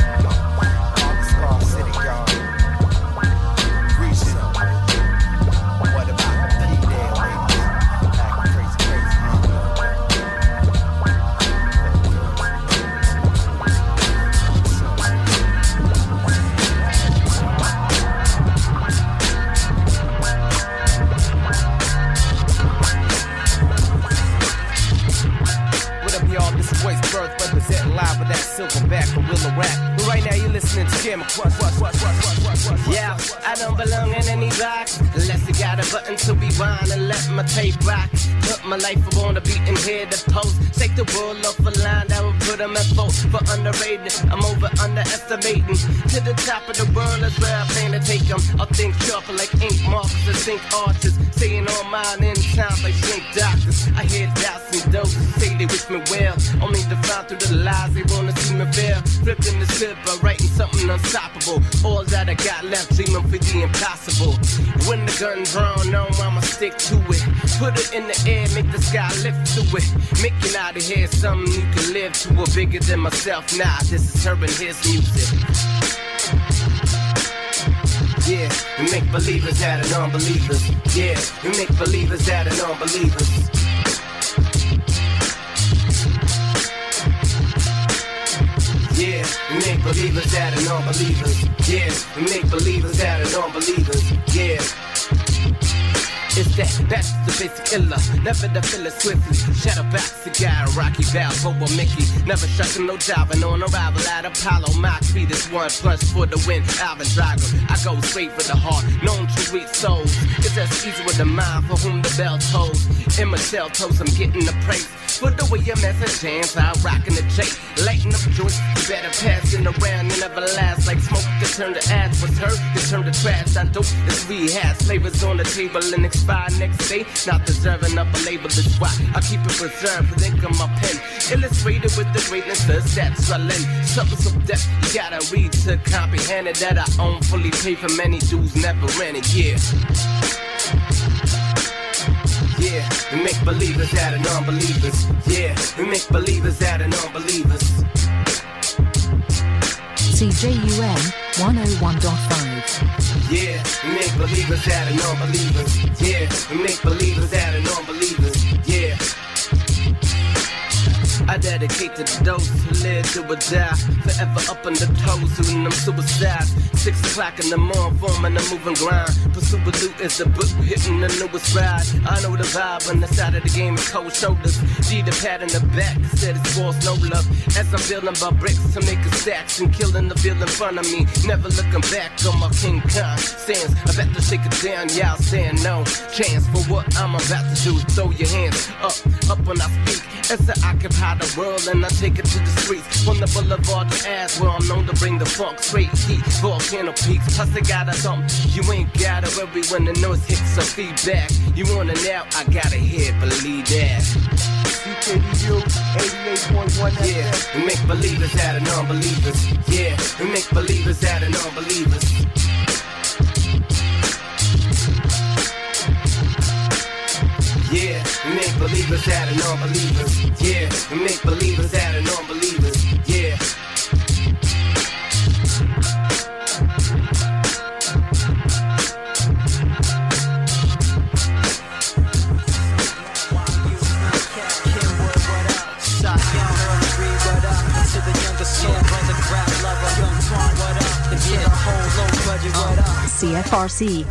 Silverback, gorilla rap. But right now you're listening to Gamma Crush. Yeah, I don't belong in any box unless you got a button to rewind and let my tape rock. Put my life up on the beat and hear the post. Take the world off a line that will put them at fault for underrated. I'm over underestimating. To the top of the world is where I plan to take them. I think sharper like ink markers and think artists. Saying all mine in time like shrink doctors. I hear doubts and doses say they wish me well. Only to find through the lies they wanna see me fail. Flipping the script by writing something unstoppable. All that I got left dreaming for the impossible. When the gun drawn on, I'ma stick to it. Put it in the air, make the sky lift to it. Making out of here something you can live to. A bigger than myself. Nah, this is her and his music. Yeah, we make believers out of non-believers. Yeah, we make believers out of non-believers. Yeah, we make believers out of non-believers. Yeah, we make believers out of non-believers. Yeah. It's that's the basic illa. Never the filler swiftly. Shadow back, cigar, Rocky Balboa, Mickey. Never shucking, no diving on arrival at Apollo. My feet is one punch for the win. Alvin Drago. I go straight for the heart. Known to reach souls. It's as easy with the mind for whom the bell tolls. In my shell toes, I'm getting the praise. For the way your message hands, I'm rocking the J. Lighting up joints, you better pass it around. You never last like smoke to turn the ass. What's hurt to turn the trash. I dope this rehab. Flavors on the table and expire next day. Not deserving of a label, that's why I keep it preserved with ink on my pen. Illustrated with the greatness of stats I lend. Something so depth you gotta read to comprehend it. That I own fully pay for many dues never rented, yeah. Yeah, we make believers out of non-believers. Yeah, we make believers out of non-believers. CJUM 101.5. Yeah, we make believers out of non-believers. Yeah, we make believers out of non-believers. Yeah. I dedicate to those who live to a die. Forever up on the toes, doing them suicides. 6 o'clock in the morning, forming a moving grind. Pursue a loot is the book, hitting the newest ride. I know the vibe on the side of the game is cold shoulders. G the pad in the back, said it's false, no love. As I'm building my bricks to make a stacks and killing the field in front of me. Never looking back on my King Kong stands. I bet to shake it down, y'all saying no chance for what I'm about to do. Throw your hands up when I speak. As I occupy the world and I take it to the streets. From the boulevard to Aswell, I'm known to bring the funk straight heat. Volcano peaks, plus I got a something you ain't gotta worry when the noise hits some feedback. You want it now, I gotta hear, believe that. CKDU 88.1 Yeah, we make believers out of non-believers. Yeah, we make believers out of non-believers. Yeah, we make believers out of non-believers. Yeah, we make believers out of non-believers. Yeah. CFRC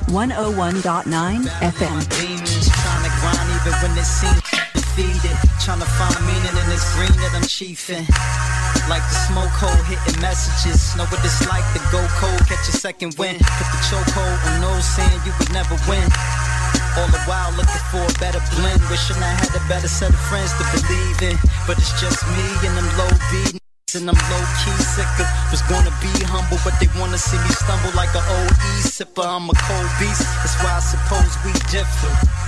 101.9 FM. Demons trying to grind even when it seems defeated. Trying to find meaning in this green that I'm chiefing. Like the smoke hole hitting messages. Know what it's like to go cold, catch a second wind. Put the chokehold on those saying you would never win. All the while looking for a better blend. Wishing I had a better set of friends to believe in. But it's just me and them low beat. And I'm low-key sicker. Was gonna be humble, but they wanna see me stumble like an OE sipper. I'm a cold beast, that's why I suppose we differ.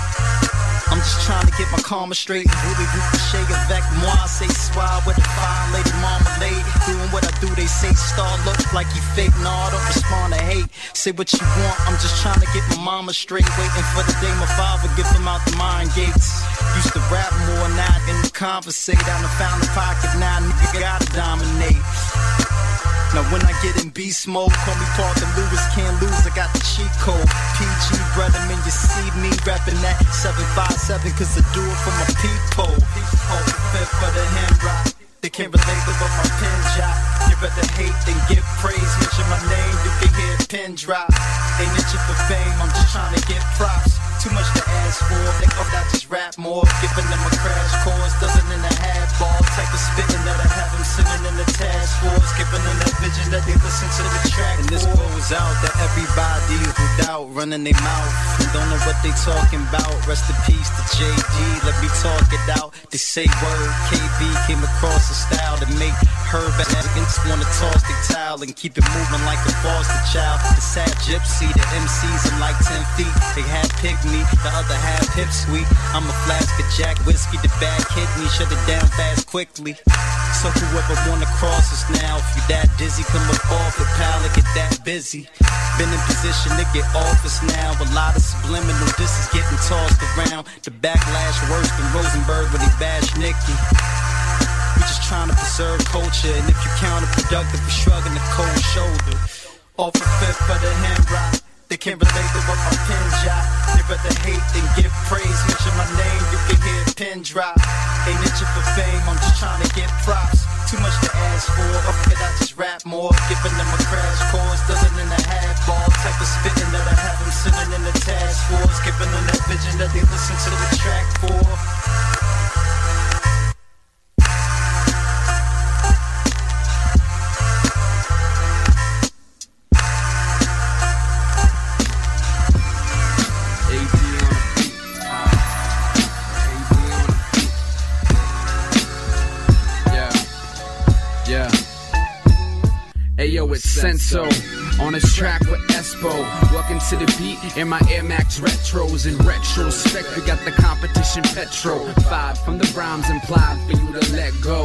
I'm just trying to get my karma straight. Really ricochet avec moi. I say swab with a fine lady marmalade. Doing what I do, they say star look like he fake. No, I don't respond to hate. Say what you want, I'm just trying to get my mama straight. Waiting for the day my father get them out the mine gates. Used to rap more, now I can conversate. I done found the pocket, now nigga gotta dominate. Now when I get in beast mode, call me Parker Lewis, can't lose, I got the cheat code. PG brother, man, you see me rapping that 757, cause I do it for my people. Hold the fifth for the hand rock. They can't relate to what my pen jot. You better hate than give praise, mention my name, you can hear a pin drop. Ain't itching for fame, I'm just trying to get props. Too much to ask for, they hope I just rap more. Giving them a crash course, dozen and a half ball. Type of spitting that I have them sitting in the task force. Giving them that vision that they listen to the track. And this goes out to everybody who doubt, running their mouth and don't know what they talking about. Rest in peace to JD, let me talk it out. They say word, KB came across a style to make her against wanna toss the towel and keep it moving like a foster child. The sad gypsy, the MCs in like 10 feet. They had picked me, the other half hip sweet. I'm a flask of Jack whiskey, the bag hit me, shut it down fast quickly. So whoever wanna cross us now, if you that dizzy, come up off it, pal, it get that busy. Been in position to get office now. A lot of subliminal, this is getting tossed around. The backlash worse than Rosenberg when he bashed Nicki. We just trying to preserve culture, and if you counterproductive, we're shrugging the cold shoulder. Off a fifth for the hand rock. They can't relate to what my pen jot. They rather hate than give praise. Mention my name, you can hear a pin drop. Ain't itching for fame, I'm just trying to get props. Too much to ask for, or could I just rap more? Giving them a crash course, dozen and a half ball. Type of spitting that I have them sitting in the task force. Giving them that vision that they listen to the track for. Ayo, it's Senso on this track with Espo. Welcome to the beat in my Air Max retros. In retrospect, we got the competition Petro. 5 from the rhymes implied for you to let go.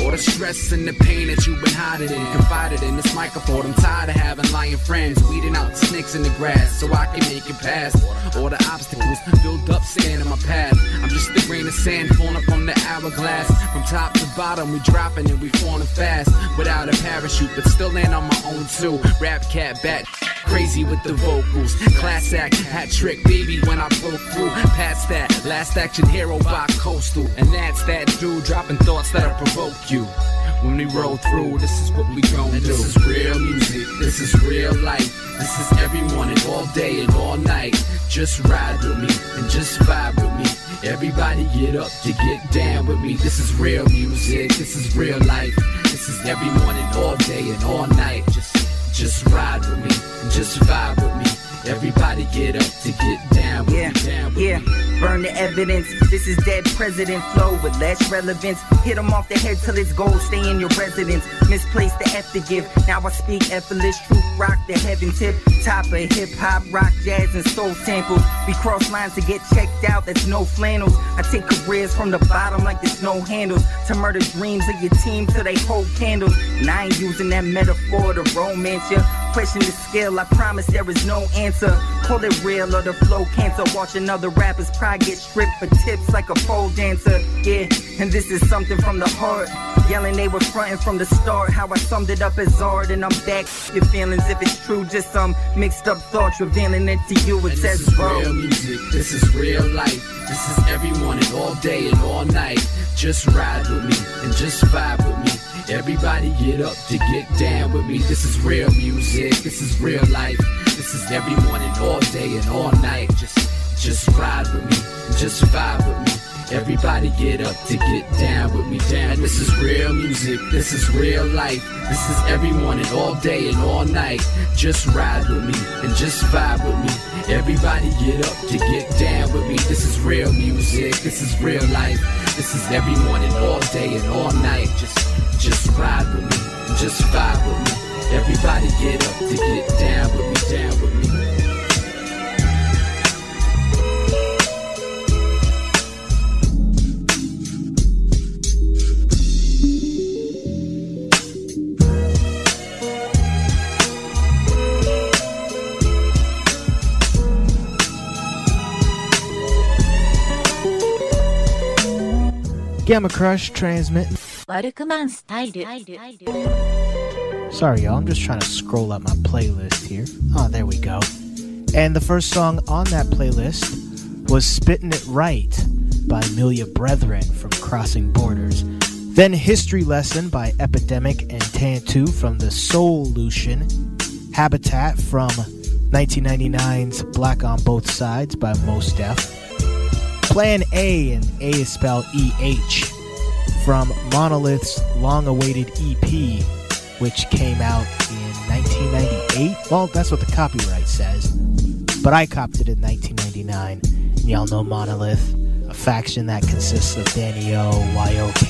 All the stress and the pain that you've been hiding in, confided in this microphone. I'm tired of having lying friends, weeding out snakes in the grass so I can make it past all the obstacles, build up sand in my path. I'm just a grain of sand falling from the hourglass. From top to bottom, we dropping and we falling fast. Without a parachute, but still land on my own too. Rap cat bat, crazy with the vocals. Class act, hat trick, baby, when I broke through. Past that, last action hero by Coastal. And that's that dude dropping thoughts that'll provoke you. When we roll through, this is what we gon' do. This is real music, this is real life. This is every morning, all day and all night. Just ride with me and just vibe with me. Everybody get up to get down with me. This is real music, this is real life. This is every morning, all day and all night. Just ride with me and just vibe with me. Everybody get up to get down with me, down with me. Burn the evidence. This is dead president flow with less relevance. Hit them off the head till it's gold. Stay in your residence. Misplace the F to give. Now I speak effortless. Truth rock the heaven tip. Top of hip hop, rock, jazz, and soul samples. We cross lines to get checked out. That's no flannels. I take careers from the bottom like there's no handles. To murder dreams of your team till they hold candles. And I ain't using that metaphor to romance ya. Question the skill, I promise there is no answer. Call it real or the flow cancer. Watch another rapper's pride get stripped for tips like a pole dancer. Yeah, and this is something from the heart. Yelling they were fronting from the start. How I summed it up as art, and I'm back. Your feelings, if it's true, just some mixed up thoughts revealing it to you. It says, this is real music, this is real life. This is every morning, all day and all night. Just ride with me and just vibe with me. Everybody get up to get down with me. This is real music, this is real life. This is every morning, all day and all night. Just ride with me and just vibe with me. Everybody get up to get down with me, down. This is real music, this is real life. This is every morning, all day and all night. Just ride with me and just vibe with me. Everybody get up to get down with me. This is real music, this is real life. This is every morning, all day and all night. Just ride with me and just vibe with me. Everybody get up to get down with me, down with me. Gamma Crush transmitting. Sorry, y'all. I'm just trying to scroll up my playlist here. Oh, there we go. And the first song on that playlist was Spittin' It Right by Amelia Brethren from Crossing Borders. Then History Lesson by Epidemic and Tantu from the Soulution. Habitat from 1999's Black on Both Sides by Mos Def. Plan A, and A is spelled E-H, from Monolith's long-awaited EP, which came out in 1998. Well, that's what the copyright says, but I copped it in 1999. And y'all know Monolith, a faction that consists of Danny O, YOK,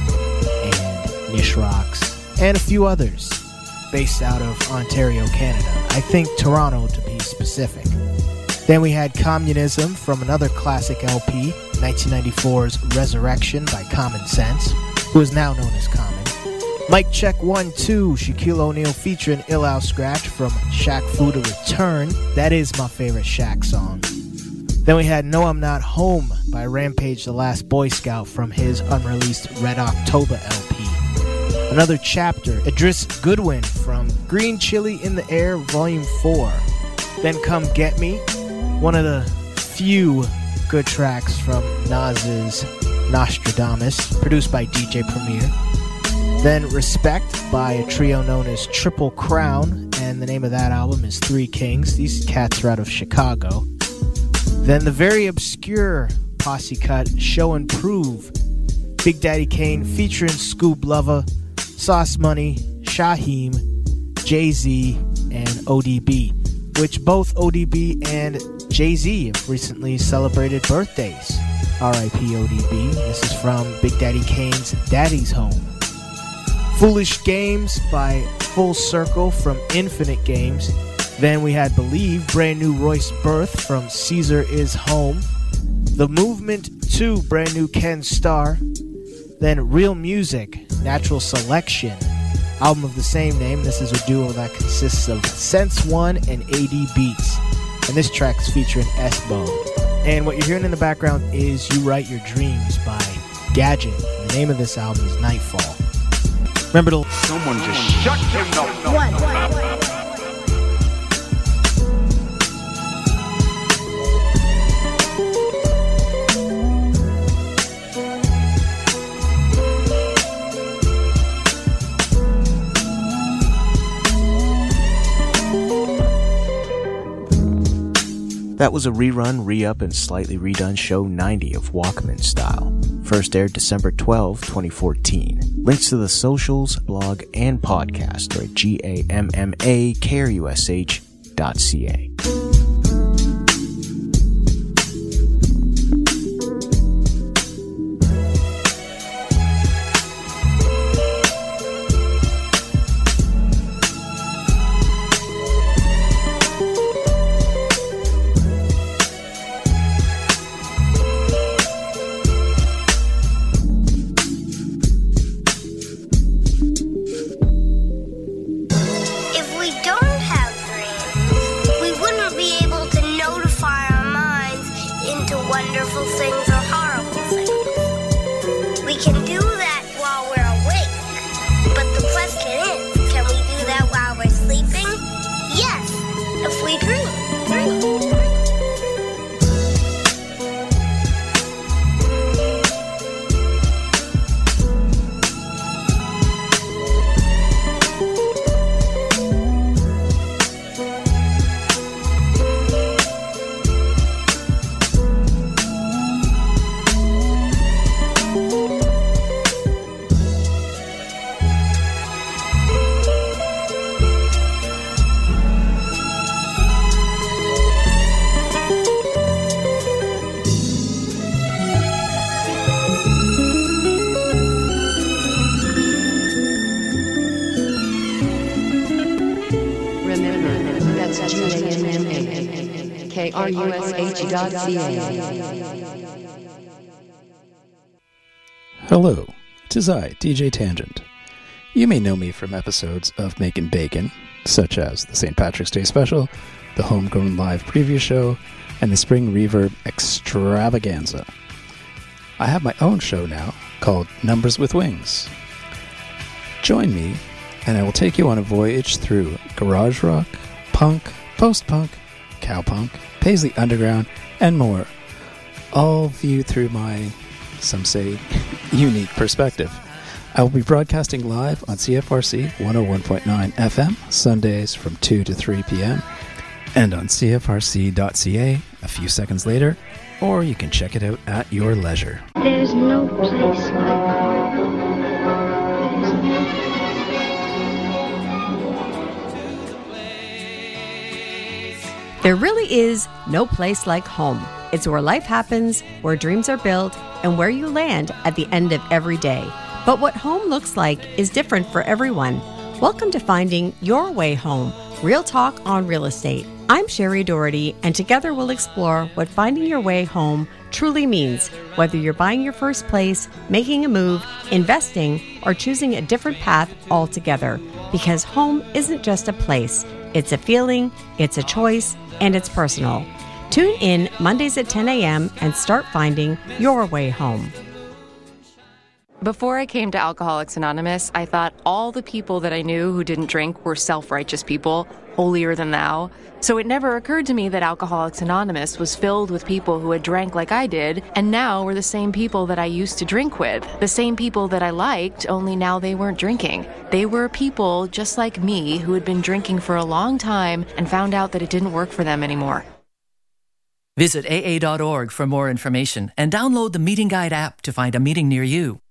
and Nish Rocks, and a few others, based out of Ontario, Canada. I think Toronto, to be specific. Then we had Communism from another classic LP, 1994's Resurrection by Common Sense, who is now known as Common. Mic Check 1 2, Shaquille O'Neal featuring Ill Scratch from Shaq Fu to Return. That is my favorite Shaq song. Then we had No I'm Not Home by Rampage the Last Boy Scout from his unreleased Red October LP. Another Chapter, Idris Goodwin from Green Chili in the Air Volume 4. Then Come Get Me, one of the few good tracks from Nas's Nostradamus, produced by DJ Premier. Then Respect by a trio known as Triple Crown, and the name of that album is Three Kings. These cats are out of Chicago. Then the very obscure posse cut Show and Prove, Big Daddy Kane featuring Scoob Lover, Sauce Money, Shaheem, Jay-Z, and ODB, which both ODB and Jay-Z have recently celebrated birthdays. R.I.P. ODB. This is from Big Daddy Kane's Daddy's Home. Foolish Games by Full Circle from Infinite Games. Then we had Believe, brand new Royce Birth from Caesar Is Home. The Movement 2, brand new Ken Starr. Then Real Music Natural Selection, album of the same name. This is a duo that consists of Sense One and AD Beats, and this track is featuring S-Bone. And what you're hearing in the background is You Write Your Dreams by Gadget. The name of this album is Nightfall. Remember to... Someone just shut him up. One. That was a rerun, re-up, and slightly redone show 90 of Walkman Style. First aired December 12, 2014. Links to the socials, blog, and podcast are at GAMMAKRUSH.ca. Hello, 'tis I, DJ Tangent. You may know me from episodes of Making Bacon, such as the St. Patrick's Day Special, the Homegrown Live Preview Show, and the Spring Reverb Extravaganza. I have my own show now called Numbers with Wings. Join me, and I will take you on a voyage through garage rock, punk, post-punk, cowpunk, Paisley Underground, and more, all viewed through my, some say, unique perspective. I will be broadcasting live on CFRC 101.9 FM Sundays from 2 to 3 p.m. and on CFRC.ca a few seconds later, or you can check it out at your leisure. There's no place like home. There really is no place like home. It's where life happens, where dreams are built, and where you land at the end of every day. But what home looks like is different for everyone. Welcome to Finding Your Way Home, Real Talk on Real Estate. I'm Sherry Doherty, and together we'll explore what finding your way home truly means, whether you're buying your first place, making a move, investing, or choosing a different path altogether. Because home isn't just a place. It's a feeling, it's a choice, and it's personal. Tune in Mondays at 10 a.m. and start finding your way home. Before I came to Alcoholics Anonymous, I thought all the people that I knew who didn't drink were self-righteous people, holier than thou. So it never occurred to me that Alcoholics Anonymous was filled with people who had drank like I did, and now were the same people that I used to drink with. The same people that I liked, only now they weren't drinking. They were people just like me who had been drinking for a long time and found out that it didn't work for them anymore. Visit AA.org for more information and download the Meeting Guide app to find a meeting near you.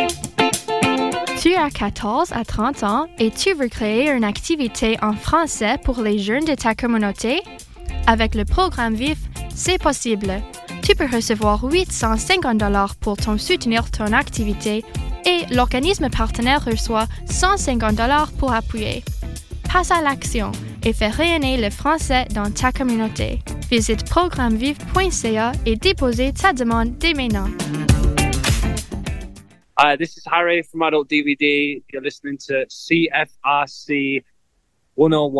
Tu as 14 à 30 ans et tu veux créer une activité en français pour les jeunes de ta communauté? Avec le programme VIF, c'est possible. Tu peux recevoir $850 pour soutenir ton activité et l'organisme partenaire reçoit $150 pour appuyer. Passe à l'action et fais rayonner le français dans ta communauté. Visite programmeviv.ca et déposez ta demande dès maintenant. This is Harry from Adult DVD. You're listening to CFRC 101.